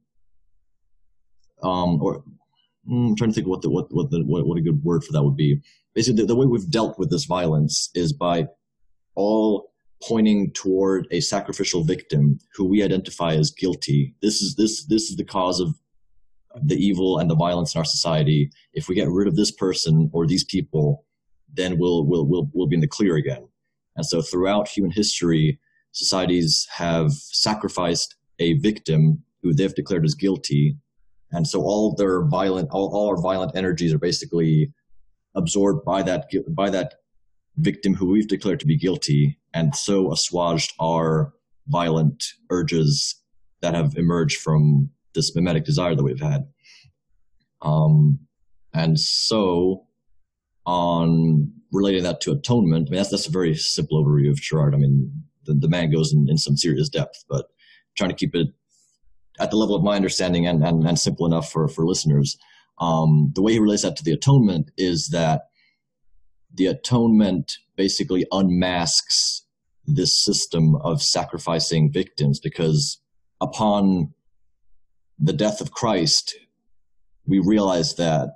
or I'm trying to think what a good word for that would be. Basically, the way we've dealt with this violence is by all pointing toward a sacrificial victim who we identify as guilty. This is the cause of the evil and the violence in our society. If we get rid of this person or these people, then we'll be in the clear again. And so throughout human history, societies have sacrificed a victim who they've declared as guilty. And so all our violent energies are basically absorbed by that victim who we've declared to be guilty, and so assuaged our violent urges that have emerged from this mimetic desire that we've had. And so on relating that to atonement, I mean, that's a very simple overview of Girard. I mean, the man goes in some serious depth, but trying to keep it at the level of my understanding and simple enough for listeners. The way he relates that to the atonement is that the atonement basically unmasks this system of sacrificing victims, because upon the death of Christ, we realize that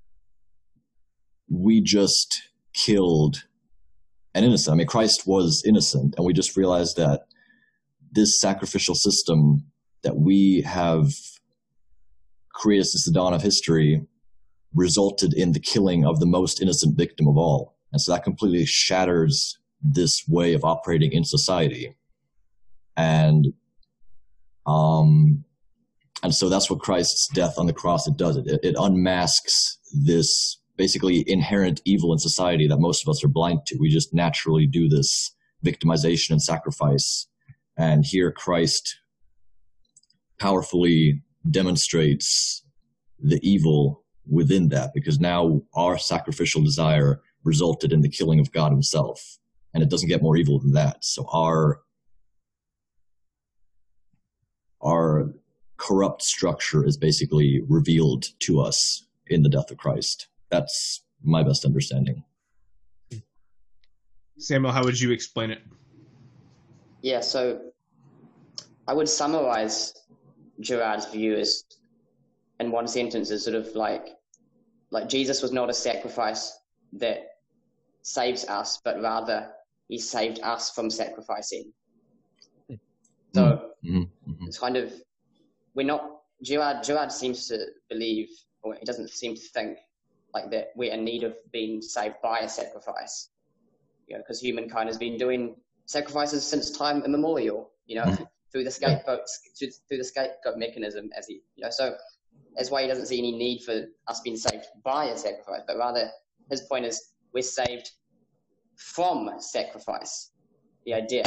we just killed an innocent. I mean, Christ was innocent, and we just realized that this sacrificial system that we have created since the dawn of history resulted in the killing of the most innocent victim of all. And so that completely shatters this way of operating in society. And so that's what Christ's death on the cross, it does. It unmasks this basically inherent evil in society that most of us are blind to. We just naturally do this victimization and sacrifice. And here Christ powerfully demonstrates the evil within that, because now our sacrificial desire resulted in the killing of God himself. And it doesn't get more evil than that. So our corrupt structure is basically revealed to us in the death of Christ. That's my best understanding. Samuel, how would you explain it? Yeah, so I would summarize Girard's view as, in one sentence, as sort of like Jesus was not a sacrifice that saves us, but rather he saved us from sacrificing. So it's kind of, Girard seems to believe, or he doesn't seem to think like that we're in need of being saved by a sacrifice, because humankind has been doing sacrifices since time immemorial, through the scapegoat mechanism, so that's why he doesn't see any need for us being saved by a sacrifice, but rather his point is we're saved from sacrifice, the idea,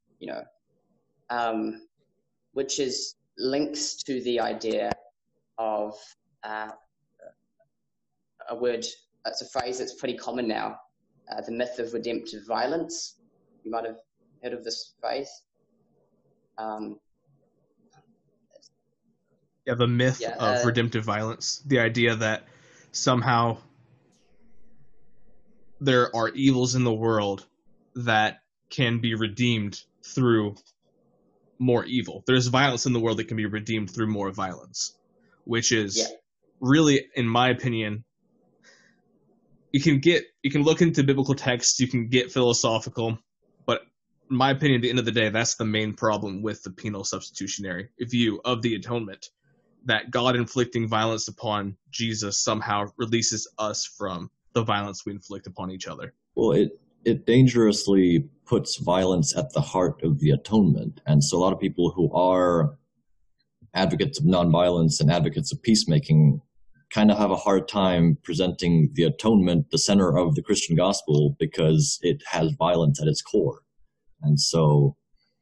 which is links to the idea of a word, it's a phrase that's pretty common now, the myth of redemptive violence. You might have heard of this phrase. The myth of redemptive violence. The idea that somehow there are evils in the world that can be redeemed through more evil. There's violence in the world that can be redeemed through more violence, which is really, in my opinion, you can look into biblical texts, you can get philosophical, but in my opinion, at the end of the day, that's the main problem with the penal substitutionary view of the atonement, that God inflicting violence upon Jesus somehow releases us from the violence we inflict upon each other. Well, it dangerously puts violence at the heart of the atonement. And so a lot of people who are advocates of nonviolence and advocates of peacemaking kind of have a hard time presenting the atonement, the center of the Christian gospel, because it has violence at its core. And so,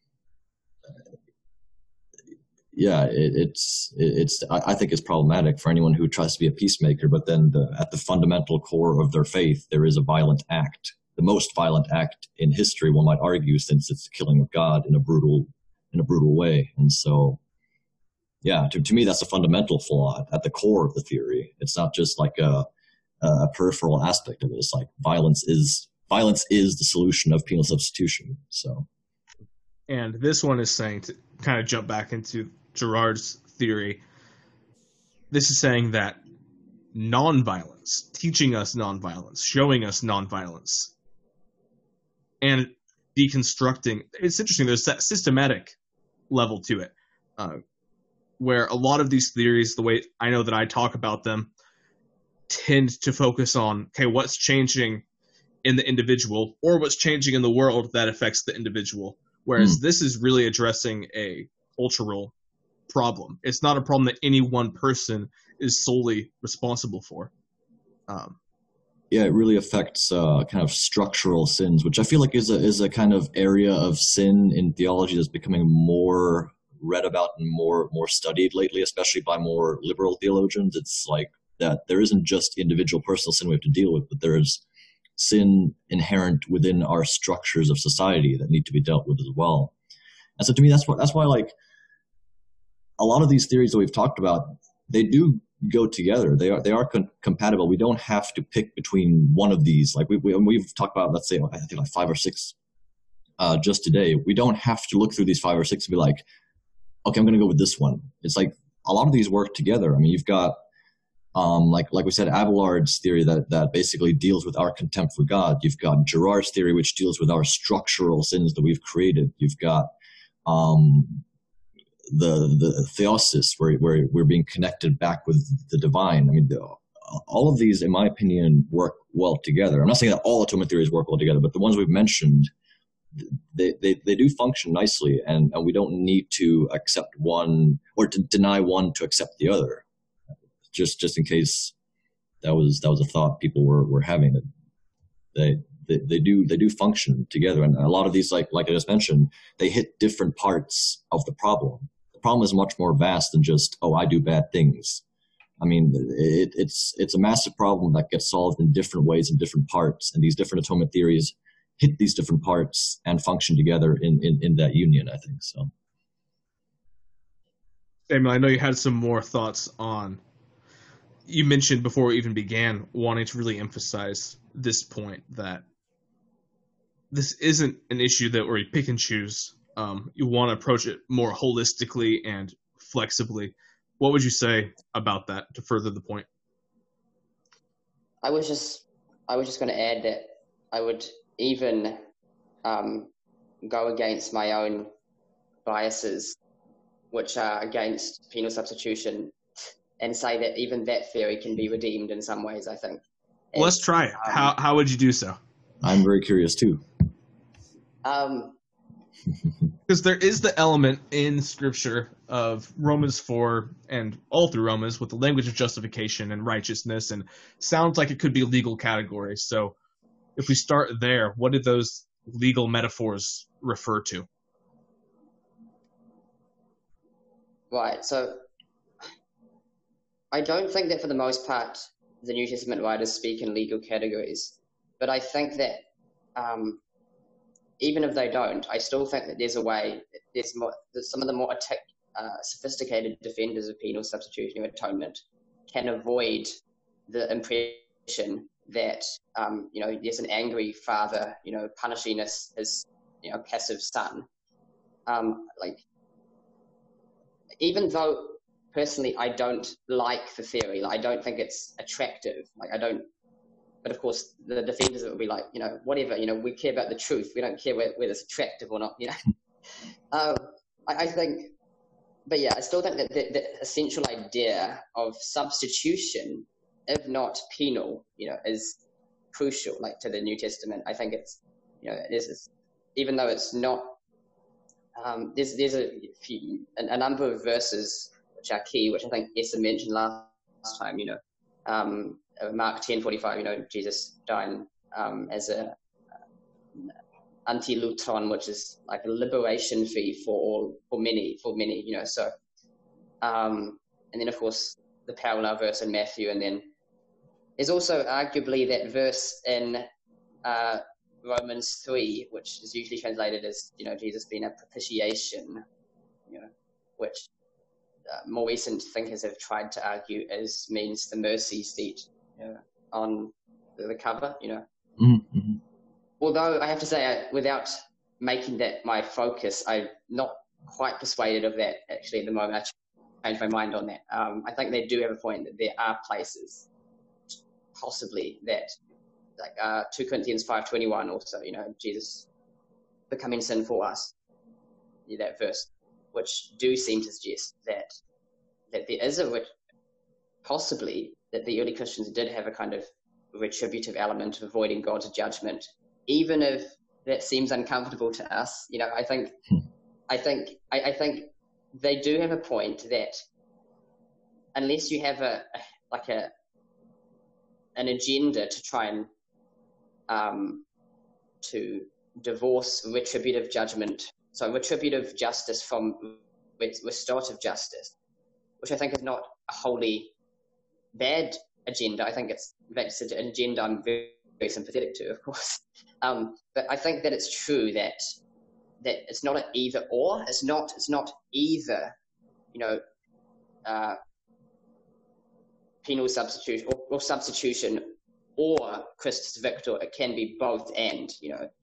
I think it's problematic for anyone who tries to be a peacemaker, but then at the fundamental core of their faith, there is a violent act, the most violent act in history, one might argue, since it's the killing of God in a brutal way. And so, to me, that's a fundamental flaw at the core of the theory. It's not just like a peripheral aspect of it. It's like violence is the solution of penal substitution. So, and this one is saying, to kind of jump back into Girard's theory, this is saying that nonviolence, teaching us nonviolence, showing us nonviolence, and deconstructing, it's interesting, there's that systematic level to it, where a lot of these theories, the way I know that I talk about them, tend to focus on, okay, what's changing in the individual, or what's changing in the world that affects the individual. Whereas this is really addressing a cultural problem. It's not a problem that any one person is solely responsible for. It really affects kind of structural sins, which I feel like is a kind of area of sin in theology that's becoming more read about and more studied lately, especially by more liberal theologians. It's like that there isn't just individual personal sin we have to deal with, but there is sin inherent within our structures of society that need to be dealt with as well. And so to me, that's why like a lot of these theories that we've talked about, they do go together. They are compatible. We don't have to pick between one of these. Like we've talked about, let's say, I think like 5 or 6 just today. We don't have to look through these 5 or 6 and be like, okay, I'm going to go with this one. It's like a lot of these work together. I mean, you've got like we said, Abelard's theory that basically deals with our contempt for God. You've got Girard's theory, which deals with our structural sins that we've created. You've got the theosis, where we're being connected back with the divine. I mean, all of these, in my opinion, work well together. I'm not saying that all atonement theories work well together, but the ones we've mentioned, they do function nicely, and we don't need to accept one or to deny one to accept the other. Just in case that was a thought people were having, that they do function together, and a lot of these, like I just mentioned, they hit different parts of the problem. The problem is much more vast than just, oh, I do bad things. I mean, it's a massive problem that gets solved in different ways in different parts, and these different atonement theories hit these different parts and function together in that union, I think so. Samuel, I know you had some more thoughts on. You mentioned before we even began wanting to really emphasize this point that this isn't an issue that where you pick and choose. You want to approach it more holistically and flexibly. What would you say about that to further the point? I was just going to add that I would even go against my own biases, which are against penal substitution, and say that even that theory can be redeemed in some ways, I think. Well, let's try it. How would you do so? I'm very curious too. Because there is the element in Scripture of Romans 4 and all through Romans with the language of justification and righteousness, and sounds like it could be legal categories. So if we start there, what did those legal metaphors refer to? Right, so I don't think that for the most part the New Testament writers speak in legal categories, but I think that even if they don't, I still think that there's a way, there's some of the more sophisticated defenders of penal substitutionary atonement can avoid the impression that there's an angry father punishing his passive son. Even though personally I don't like the theory, I don't think it's attractive, but of course the defenders would be like, whatever, we care about the truth, we don't care whether it's attractive or not, I think, but yeah, I still think that the essential idea of substitution, if not penal, is crucial, to the New Testament. I think it's, even though it's not, there's a number of verses which are key, which I think Essa mentioned last time, Mark 10:45, Jesus dying as a anti-lutron, which is like a liberation fee for many, so and then of course the parallel verse in Matthew, and then there's also arguably that verse in Romans 3, which is usually translated as Jesus being a propitiation, which more recent thinkers have tried to argue means the mercy seat on the cover, Mm-hmm. Although I have to say, without making that my focus, I'm not quite persuaded of that actually at the moment. I changed my mind on that. I think they do have a point that there are places possibly that, like 2 Corinthians 5:21 also, Jesus becoming sin for us, that verse, which do seem to suggest that there is possibly that the early Christians did have a kind of retributive element of avoiding God's judgment, even if that seems uncomfortable to us. I think they do have a point that unless you have an agenda to try and to divorce retributive justice from restorative justice, which I think is not a wholly bad agenda. I think it's an agenda I'm very, very sympathetic to, of course. But I think that it's true that it's not an either or. It's not either, penal substitution or substitution or Christus Victor. It can be both, and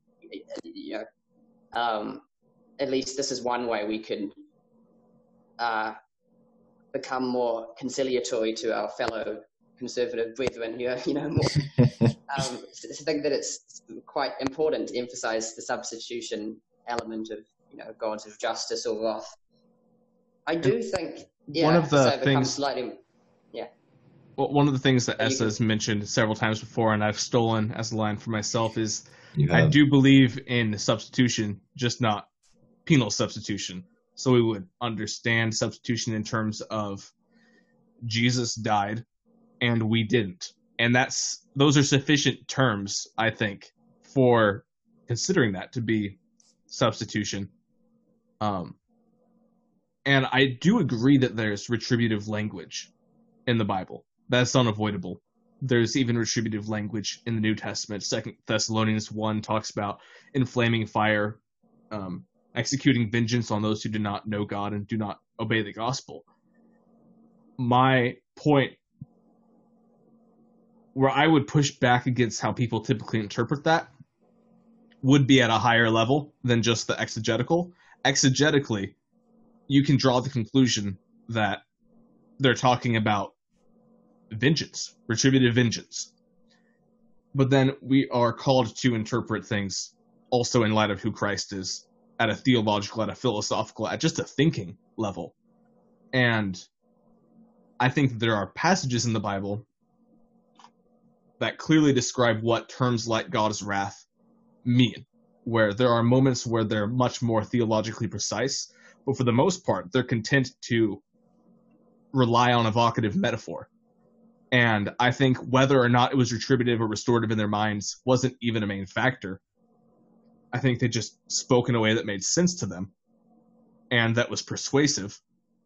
at least this is one way we can become more conciliatory to our fellow conservative brethren. More. I think that it's quite important to emphasize the substitution element of gods of justice or wrath. I do think one of the things. Well, one of the things that Essa has mentioned several times before, and I've stolen as a line for myself, is I do believe in substitution, just not penal substitution. So we would understand substitution in terms of Jesus died and we didn't. And those are sufficient terms, I think, for considering that to be substitution. And I do agree that there's retributive language in the Bible. That's unavoidable. There's even retributive language in the New Testament. 2 Thessalonians 1 talks about inflaming fire, executing vengeance on those who do not know God and do not obey the gospel. My point, where I would push back against how people typically interpret that, would be at a higher level than just the exegetical. Exegetically, you can draw the conclusion that they're talking about vengeance, retributive vengeance. But then we are called to interpret things also in light of who Christ is, at a theological, at a philosophical, at just a thinking level. And I think there are passages in the Bible that clearly describe what terms like God's wrath mean, where there are moments where they're much more theologically precise, but for the most part, they're content to rely on evocative metaphor. And I think whether or not it was retributive or restorative in their minds wasn't even a main factor. I think they just spoke in a way that made sense to them and that was persuasive.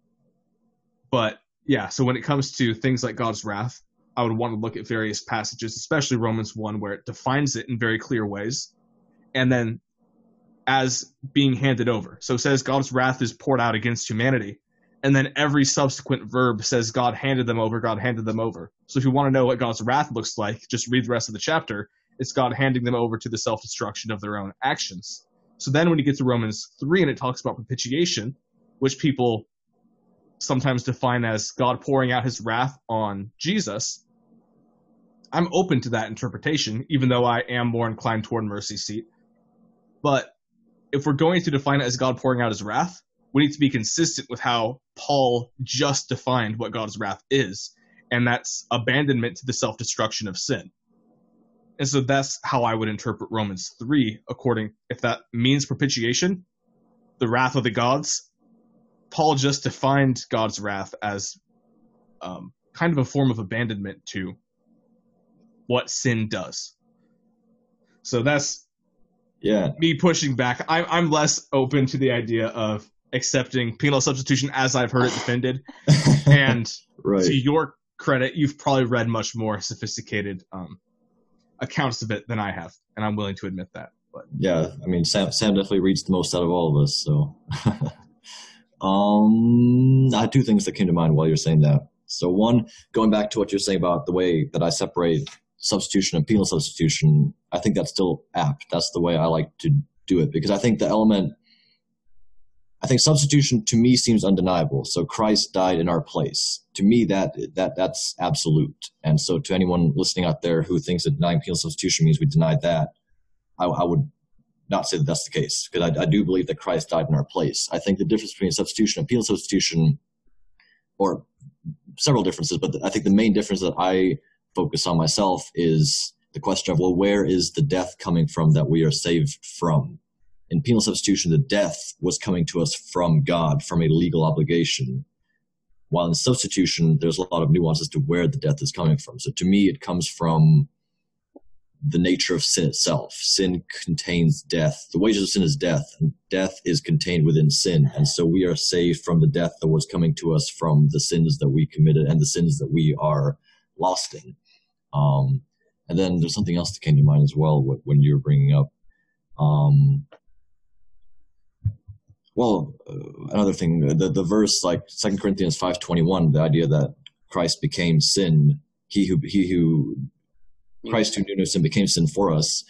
But yeah, so when it comes to things like God's wrath, I would want to look at various passages, especially Romans 1, where it defines it in very clear ways, and then as being handed over. So it says God's wrath is poured out against humanity, and then every subsequent verb says God handed them over, God handed them over. So if you want to know what God's wrath looks like, just read the rest of the chapter. It's God handing them over to the self-destruction of their own actions. So then when you get to Romans 3 and it talks about propitiation, which people sometimes define as God pouring out his wrath on Jesus, I'm open to that interpretation, even though I am more inclined toward mercy seat. But if we're going to define it as God pouring out his wrath, we need to be consistent with how Paul just defined what God's wrath is, and that's abandonment to the self-destruction of sin. And so that's how I would interpret Romans 3, if that means propitiation, the wrath of the gods. Paul just defined God's wrath as kind of a form of abandonment to what sin does. So that's me pushing back. I'm less open to the idea of accepting penal substitution as I've heard it defended. And right. To your credit, you've probably read much more sophisticated accounts of it than I have, and I'm willing to admit that. But yeah, I mean, Sam definitely reads the most out of all of us. So, I had two things that came to mind while you're saying that. So one, going back to what you're saying about the way that I separate substitution and penal substitution, I think that's still apt. That's the way I like to do it, because I think substitution to me seems undeniable. So Christ died in our place. To me, that's absolute. And so to anyone listening out there who thinks that denying penal substitution means we denied that, I would not say that that's the case, because I do believe that Christ died in our place. I think the difference between substitution and penal substitution, or several differences, but I think the main difference that I focus on myself is the question of, well, where is the death coming from that we are saved from? In penal substitution, the death was coming to us from God, from a legal obligation. While in substitution, there's a lot of nuances to where the death is coming from. So to me, it comes from the nature of sin itself. Sin contains death. The wages of sin is death, and death is contained within sin. And so we are saved from the death that was coming to us from the sins that we committed and the sins that we are lost in. And then there's something else that came to mind as well when you were bringing up another thing, the verse like 2 Corinthians 5:21, the idea that Christ became sin. He who Christ who knew no sin became sin for us.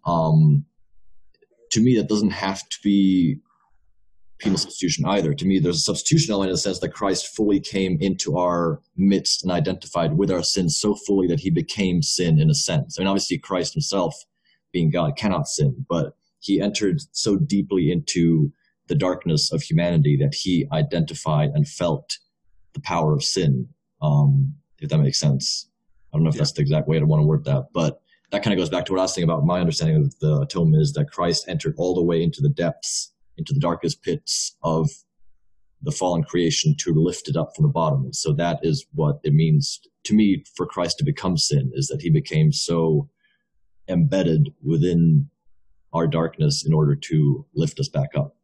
To me, that doesn't have to be penal substitution either. To me, there's a substitution element in the sense that Christ fully came into our midst and identified with our sins so fully that he became sin in a sense. I mean, obviously Christ himself, being God, cannot sin, but he entered so deeply into the darkness of humanity that he identified and felt the power of sin, if that makes sense. I don't know if that's the exact way I want to word that, but that kind of goes back to what I was saying about my understanding of the atonement, is that Christ entered all the way into the depths, into the darkest pits of the fallen creation to lift it up from the bottom. And so that is what it means to me for Christ to become sin, is that he became so embedded within our darkness in order to lift us back up.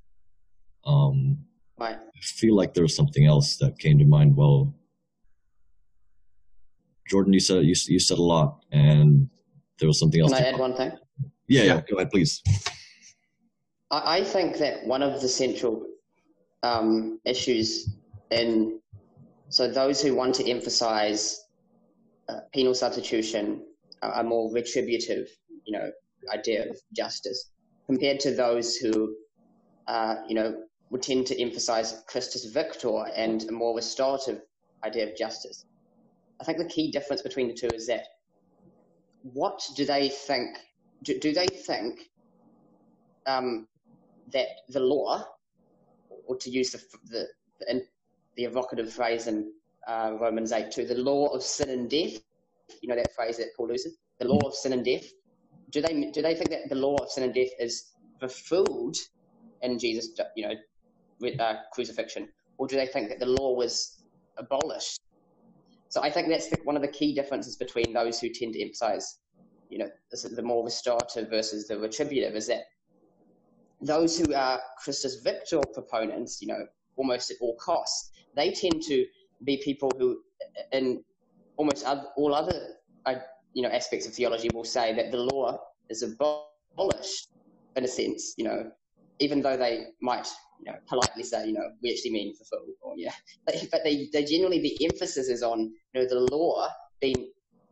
Right. I feel like there was something else that came to mind. Well, Jordan, you said a lot, and there was something else. Can I add one thing? Yeah, go ahead, please. I think that one of the central issues so those who want to emphasize penal substitution, a more retributive, idea of justice, compared to those who, would tend to emphasize Christus Victor and a more restorative idea of justice. I think the key difference between the two is that what do they think? Do they think that the law, or to use the evocative phrase in Romans 8:2, the law of sin and death, that phrase that Paul uses, the law of sin and death, do they think that the law of sin and death is fulfilled in Jesus, crucifixion, or do they think that the law was abolished? So I think that's one of the key differences between those who tend to emphasize, the more restorative versus the retributive, is that those who are Christus Victor proponents, almost at all costs, they tend to be people who, in almost all other, aspects of theology, will say that the law is abolished in a sense, even though they might, politely say, we actually mean fulfilled, or but they generally, the emphasis is on, the law being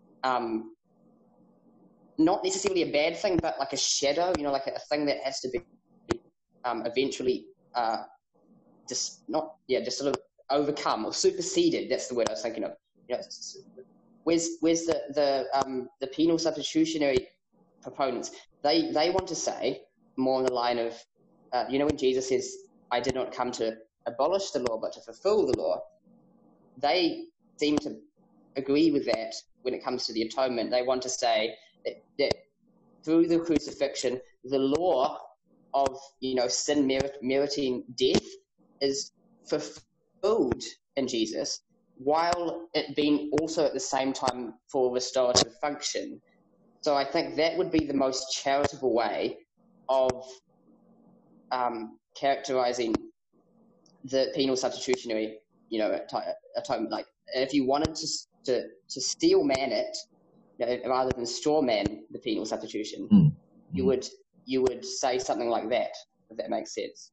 not necessarily a bad thing, but like a shadow, like a thing that has to be eventually just sort of overcome or superseded. That's the word I was thinking of. Where's the penal substitutionary proponents? They want to say more on the line of, when Jesus says, "I did not come to abolish the law, but to fulfill the law," they seem to agree with that when it comes to the atonement. They want to say that through the crucifixion, the law of sin meriting death is fulfilled in Jesus, while it being also at the same time for restorative function. So I think that would be the most charitable way of characterizing the penal substitutionary, atonement. Like, if you wanted to steel man it, rather than straw man the penal substitution, you would say something like that, if that makes sense.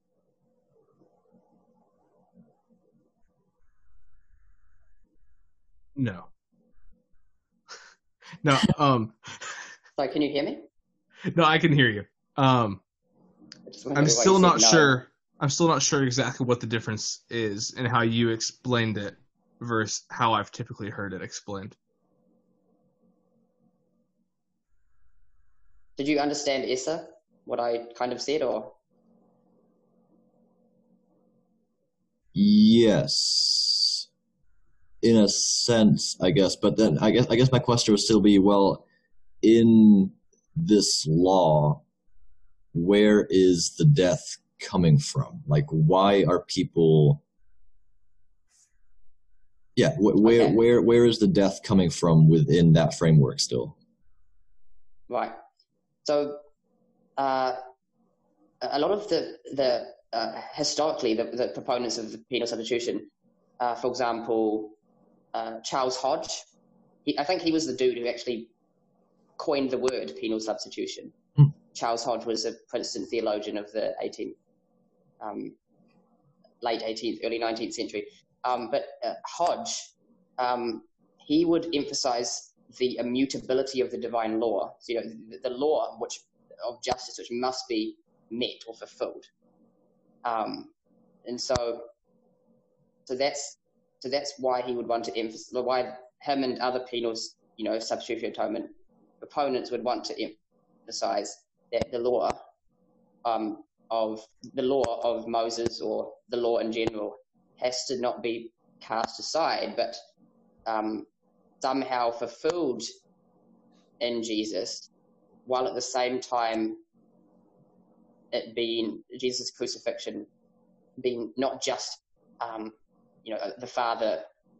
No. No. So can you hear me? No, I can hear you. I'm still not sure. I'm still not sure exactly what the difference is and how you explained it versus how I've typically heard it explained. Did you understand, Issa, what I kind of said, or? Yes, in a sense, I guess. But then I guess my question would still be, well, in this law, where is the death coming from? Like, why are people? Yeah, where is the death coming from within that framework still? Right. So, a lot of the historically the proponents of the penal substitution, for example, Charles Hodge, I think he was the dude who actually coined the word penal substitution. Charles Hodge was a Princeton theologian of the late 18th, early 19th century. But Hodge he would emphasize the immutability of the divine law. So, the law of justice, which must be met or fulfilled. And so that's why he would want to emphasize, why him and other penal, substitutionary atonement proponents would want to emphasize that the law of Moses, or the law in general, has to not be cast aside, but somehow fulfilled in Jesus, while at the same time it being Jesus' crucifixion being not just the Father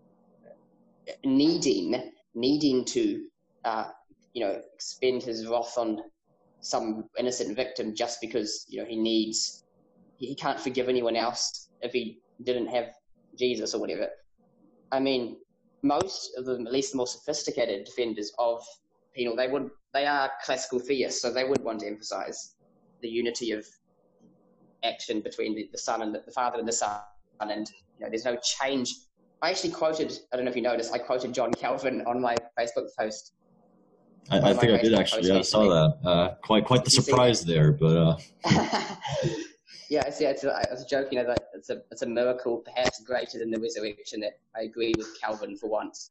needing to expend his wrath on some innocent victim just because he can't forgive anyone else if he didn't have Jesus or whatever. I mean, most of them, at least the more sophisticated defenders of penal, they are classical theists, so they would want to emphasize the unity of action between the Son and the Father and the Son, and there's no change. I actually quoted, I don't know if you noticed, I quoted John Calvin on my Facebook post. I think I did actually. Yeah, I saw that. Quite the surprise there, but. Yeah, I was joking. It's a miracle, perhaps greater than the resurrection, that I agree with Calvin for once.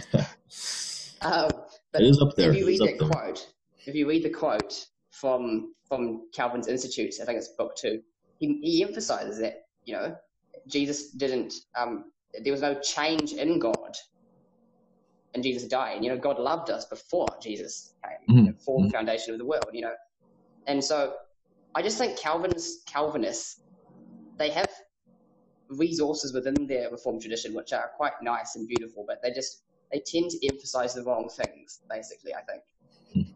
But it is up there. If you read the quote from Calvin's Institutes, I think it's book 2, he emphasizes that Jesus didn't. There was no change in God, and Jesus died. God loved us before Jesus came, before the foundation of the world. And so I just think Calvinists, they have resources within their Reformed tradition which are quite nice and beautiful, but they tend to emphasize the wrong things, basically, I think.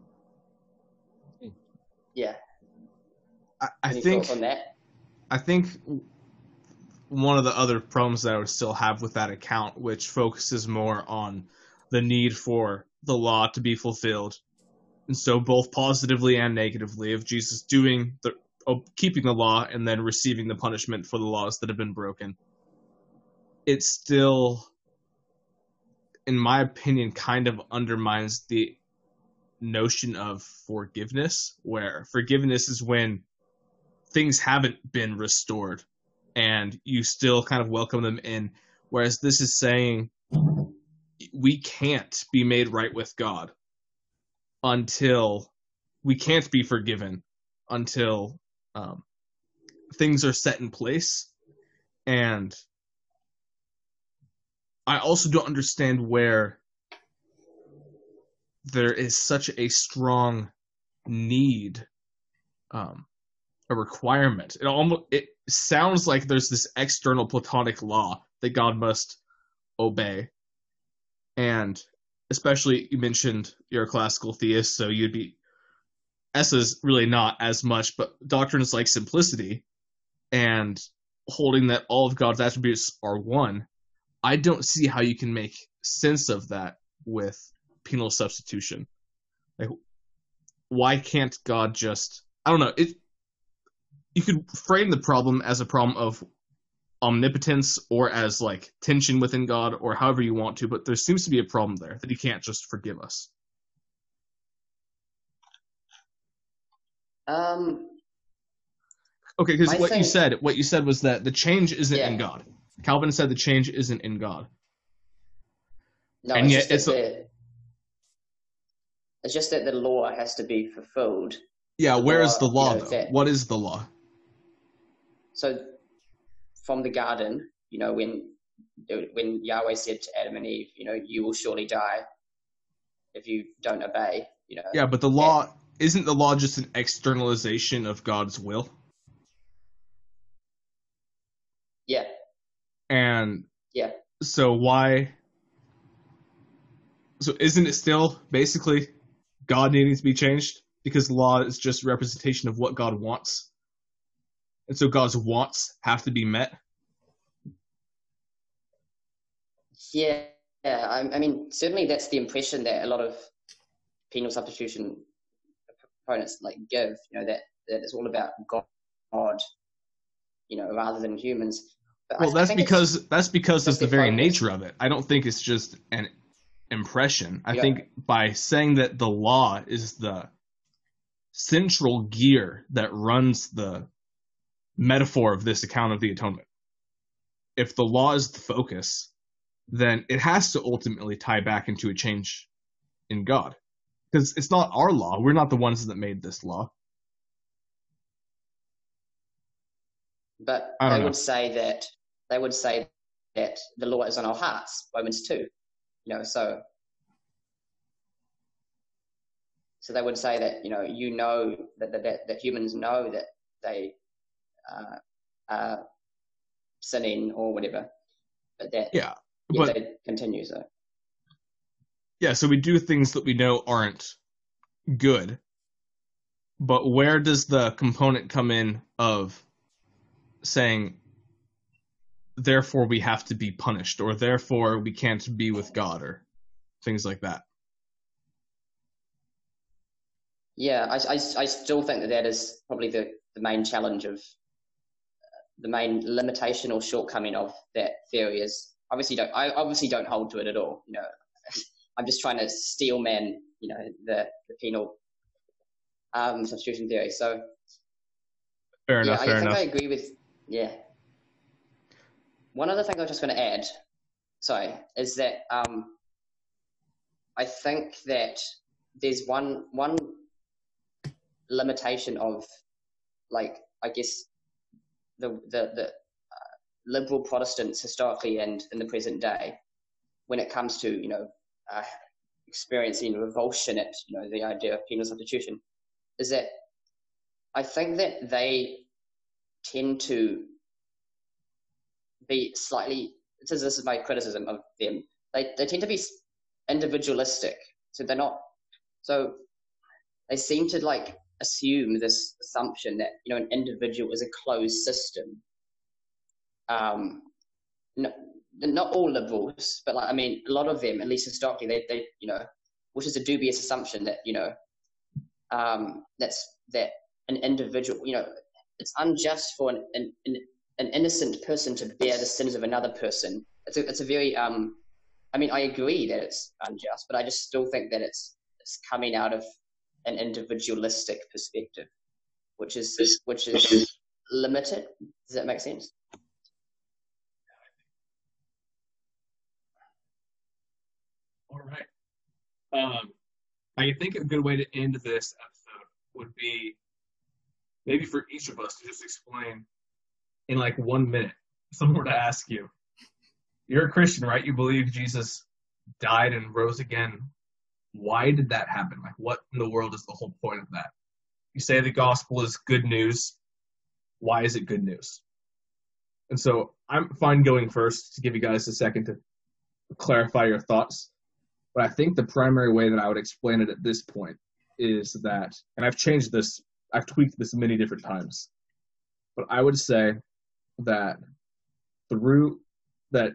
Yeah. Any thoughts on that? I think one of the other problems that I would still have with that account, which focuses more on the need for the law to be fulfilled, and so both positively and negatively, of Jesus keeping the law and then receiving the punishment for the laws that have been broken, it still, in my opinion, kind of undermines the notion of forgiveness, where forgiveness is when things haven't been restored and you still kind of welcome them in, whereas this is saying we can't be made right with God until we can't be forgiven until things are set in place. And I also don't understand where there is such a strong need, a requirement. It sounds like there's this external Platonic law that God must obey. And especially, you mentioned you're a classical theist, so you'd be, Essa's really not as much, but doctrines like simplicity and holding that all of God's attributes are one, I don't see how you can make sense of that with penal substitution. Like, why can't God just, I don't know, you could frame the problem as a problem of omnipotence or as like tension within God, or however you want to, but there seems to be a problem there that he can't just forgive us. Okay, because what you said was that the change isn't in God. Calvin said the change isn't in God. No, and it's yet it's just that the law has to be fulfilled. Yeah, where is the law, though? What is the law? So, from the garden, when Yahweh said to Adam and Eve, you will surely die if you don't obey. Yeah, but the law, isn't the law just an externalization of God's will? Yeah. And yeah. So why? So isn't it still basically God needing to be changed? Because law is just a representation of what God wants. And so God's wants have to be met? Yeah. I mean, certainly that's the impression that a lot of penal substitution proponents give, that it's all about God, rather than humans. But Well, I that's think it's because of just the their very focus. nature of it. I don't think it's just an impression. I Yeah. think by saying that the law is the central gear that runs the metaphor of this account of the atonement, if the law is the focus, then it has to ultimately tie back into a change in God. Because it's not our law. We're not the ones that made this law. But I don't know. would say that the law is on our hearts, Romans 2. So they would say that that humans know that they are sinning or whatever, but that Yeah, but they continue. So yeah, so we do things that we know aren't good. But where does the component come in of saying, therefore we have to be punished, or therefore we can't be with God, or things like that? yeah, I still think that is probably the main challenge of the main limitation or shortcoming of that theory is I obviously don't hold to it at all. I'm just trying to steel man, the penal substitution theory. So Fair yeah, enough. I think I agree with One other thing I was just going to add, is that I think that there's one limitation of, like, I guess the liberal Protestants historically and in the present day, when it comes to experiencing revulsion at the idea of penal substitution, is that I think that they tend to be slightly, this is my criticism of them, they tend to be individualistic. So they seem to like assume this assumption that an individual is a closed system. Not all liberals, but a lot of them, at least historically, they which is a dubious assumption that that an individual, it's unjust for an innocent person to bear the sins of another person. It's a very I agree that it's unjust, but I just still think that it's coming out of an individualistic perspective, which is limited. Does that make sense? All right. I think a good way to end this episode would be maybe for each of us to just explain in like 1 minute. Someone to ask you. You're a Christian, right? You believe Jesus died and rose again. Why did that happen? Like, what in the world is the whole point of that? You say the gospel is good news. Why is it good news? And so I'm fine going first to give you guys a second to clarify your thoughts. But I think the primary way that I would explain it at this point is that, and I've changed this, I've tweaked this many different times, but I would say that through that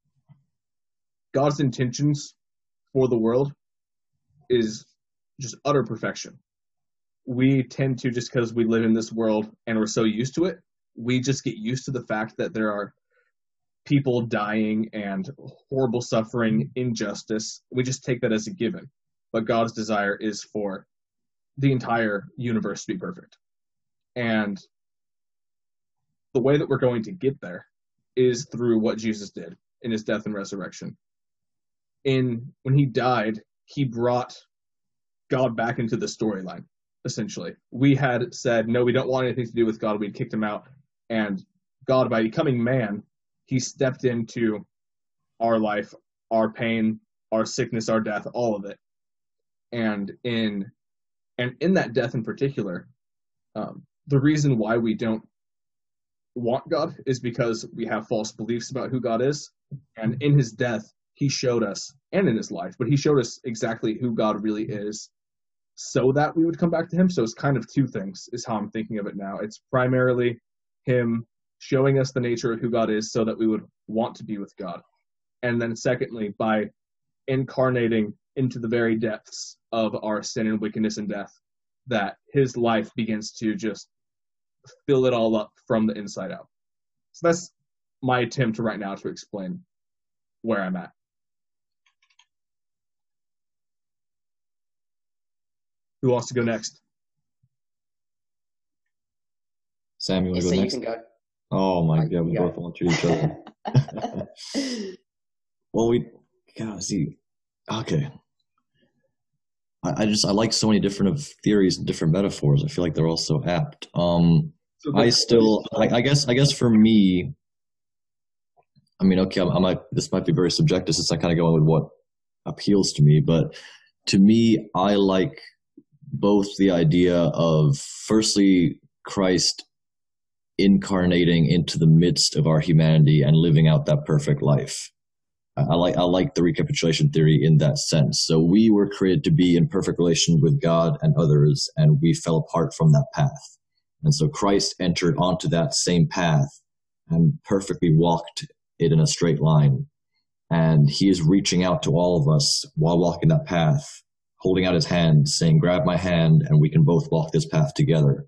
God's intentions for the world is just utter perfection. We tend to, just because we live in this world and we're so used to it, we just get used to the fact that there are people dying and horrible suffering, injustice. We just take that as a given. But God's desire is for the entire universe to be perfect. And the way that we're going to get there is through what Jesus did in his death and resurrection. When he died, he brought God back into the storyline, essentially. We had said, no, we don't want anything to do with God. We'd kicked him out. And God, by becoming man, he stepped into our life, our pain, our sickness, our death, all of it. And in that death in particular, the reason why we don't want God is because we have false beliefs about who God is. And in his death, he showed us, and in his life, but he showed us exactly who God really is so that we would come back to him. So it's kind of two things is how I'm thinking of it now. It's primarily him showing us the nature of who God is so that we would want to be with God. And then secondly, by incarnating into the very depths of our sin and wickedness and death, that his life begins to just fill it all up from the inside out. So that's my attempt right now to explain where I'm at. Who wants to go next? Sam, you want to So go you next? can go. Oh my God, we both want to each other. Well, we gotta see. Okay. I like so many different theories and different metaphors. I feel like they're all so apt. I guess for me, I mean, okay, this might be very subjective since I kind of go with what appeals to me, but to me, I like both the idea of, firstly, Christ incarnating into the midst of our humanity and living out that perfect life. I like the recapitulation theory in that sense. So we were created to be in perfect relation with God and others, and we fell apart from that path. And so Christ entered onto that same path and perfectly walked it in a straight line. And he is reaching out to all of us while walking that path, holding out his hand, saying, grab my hand, and we can both walk this path together.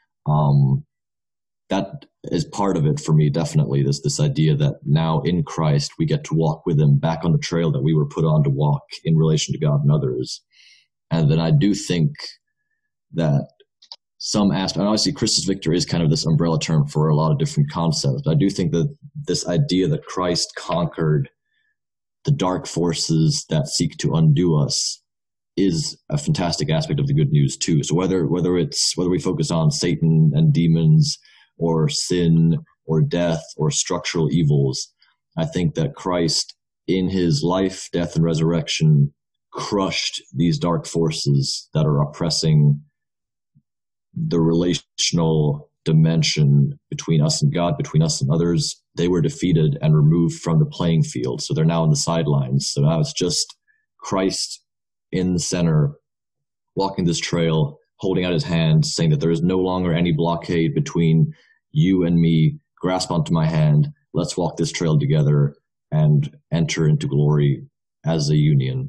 That is part of it for me, definitely, this idea that now in Christ we get to walk with him back on the trail that we were put on to walk in relation to God and others. And then I do think that some aspect, and obviously Christus Victor is kind of this umbrella term for a lot of different concepts, but I do think that this idea that Christ conquered the dark forces that seek to undo us is a fantastic aspect of the good news too. So whether we focus on Satan and demons, or sin, or death, or structural evils, I think that Christ, in his life, death, and resurrection, crushed these dark forces that are oppressing the relational dimension between us and God, between us and others. They were defeated and removed from the playing field, so they're now on the sidelines. So now it's just Christ in the center, walking this trail, holding out his hand, saying that there is no longer any blockade between you and me. Grasp onto my hand. Let's walk this trail together and enter into glory as a union.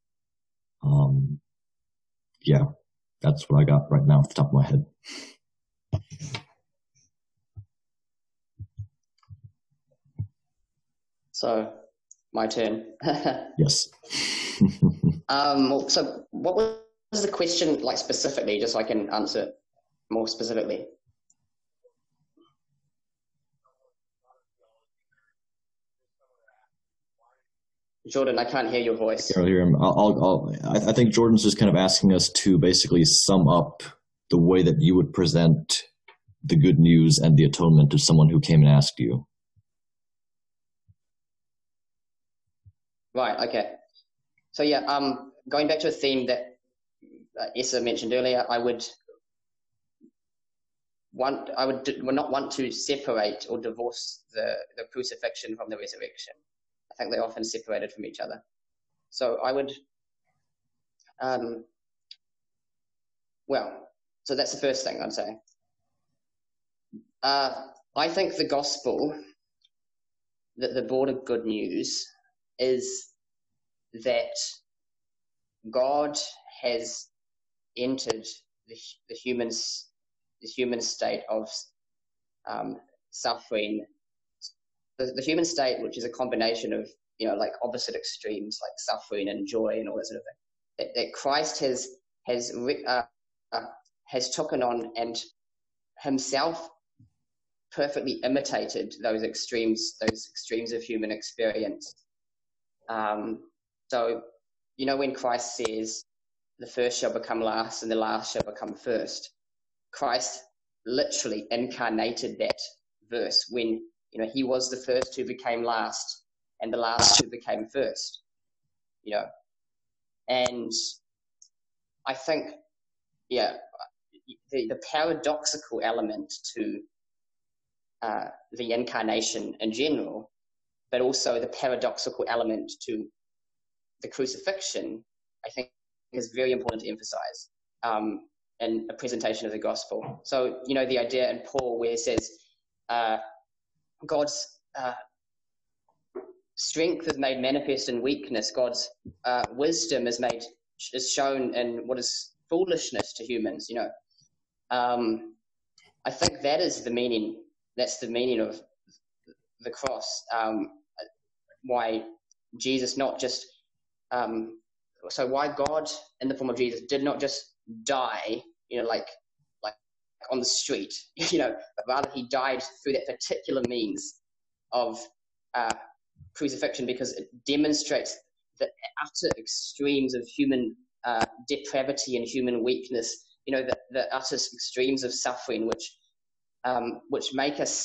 Yeah, that's what I got right now off the top of my head. So, my turn. Yes. So what was the question like specifically, just so I can answer it more specifically? Jordan, I can't hear your voice. I hear him. I think Jordan's just kind of asking us to basically sum up the way that you would present the good news and the atonement to someone who came and asked you. Right, okay. So yeah, going back to a theme that Essa mentioned earlier, I would not want to separate or divorce the crucifixion from the resurrection. I think they're often separated from each other. So I would, so that's the first thing I'd say. I think the gospel, the broader good news, is that God has entered the human state of suffering. The human state, which is a combination of, like opposite extremes, like suffering and joy and all that sort of thing, that Christ has taken on and himself perfectly imitated those extremes of human experience. So, when Christ says, the first shall become last and the last shall become first, Christ literally incarnated that verse when, he was the first who became last and the last who became first, And I think, the paradoxical element to the incarnation in general, but also the paradoxical element to the crucifixion, I think is very important to emphasize in a presentation of the gospel. So, the idea in Paul where it says, God's strength is made manifest in weakness. God's wisdom is shown in what is foolishness to humans. I think that is the meaning. That's the meaning of the cross, why Jesus not just, so why God in the form of Jesus did not just die, like on the street, but rather he died through that particular means of crucifixion, because it demonstrates the utter extremes of human depravity and human weakness, the utter extremes of suffering, which make us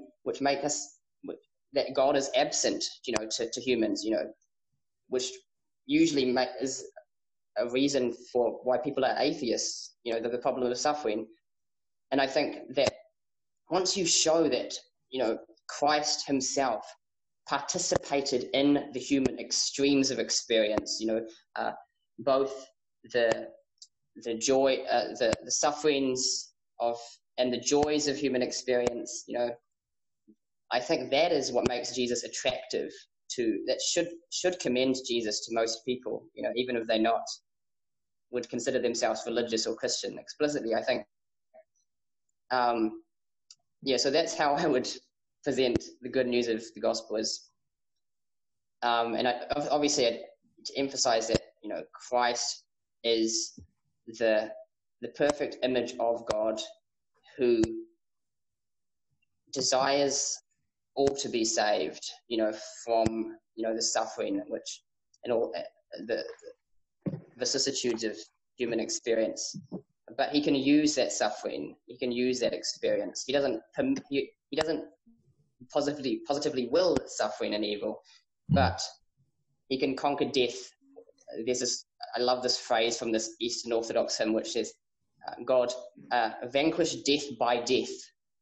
that God is absent, to humans, which usually is a reason for why people are atheists, the problem of suffering. And I think that once you show that, Christ himself participated in the human extremes of experience, both the joy, the sufferings of, and the joys of human experience, I think that is what makes Jesus attractive that should commend Jesus to most people, even if they not would consider themselves religious or Christian explicitly, I think. So that's how I would present the good news of the gospel is, and obviously to emphasize that, Christ is the perfect image of God who desires all to be saved, from, the suffering and all the vicissitudes of human experience. But he can use that suffering. He can use that experience. He doesn't positively will suffering and evil, but he can conquer death. I love this phrase from this Eastern Orthodox hymn, which says, God vanquished death by death.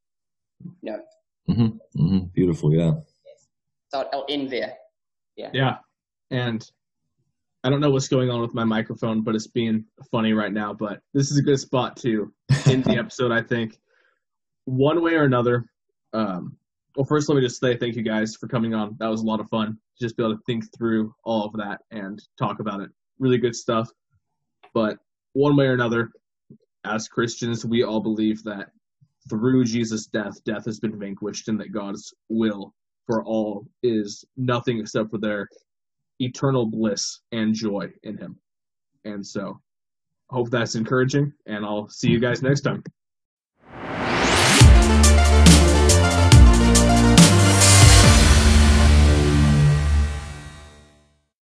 Beautiful, yeah. So I'll end there. Yeah. And I don't know what's going on with my microphone, but it's being funny right now. But this is a good spot to end the episode, I think. One way or another. Well, first, let me just say thank you guys for coming on. That was a lot of fun to just be able to think through all of that and talk about it. Really good stuff. But one way or another, as Christians, we all believe that through Jesus' death has been vanquished, and that God's will for all is nothing except for their eternal bliss and joy in him. And so I hope that's encouraging, and I'll see you guys next time.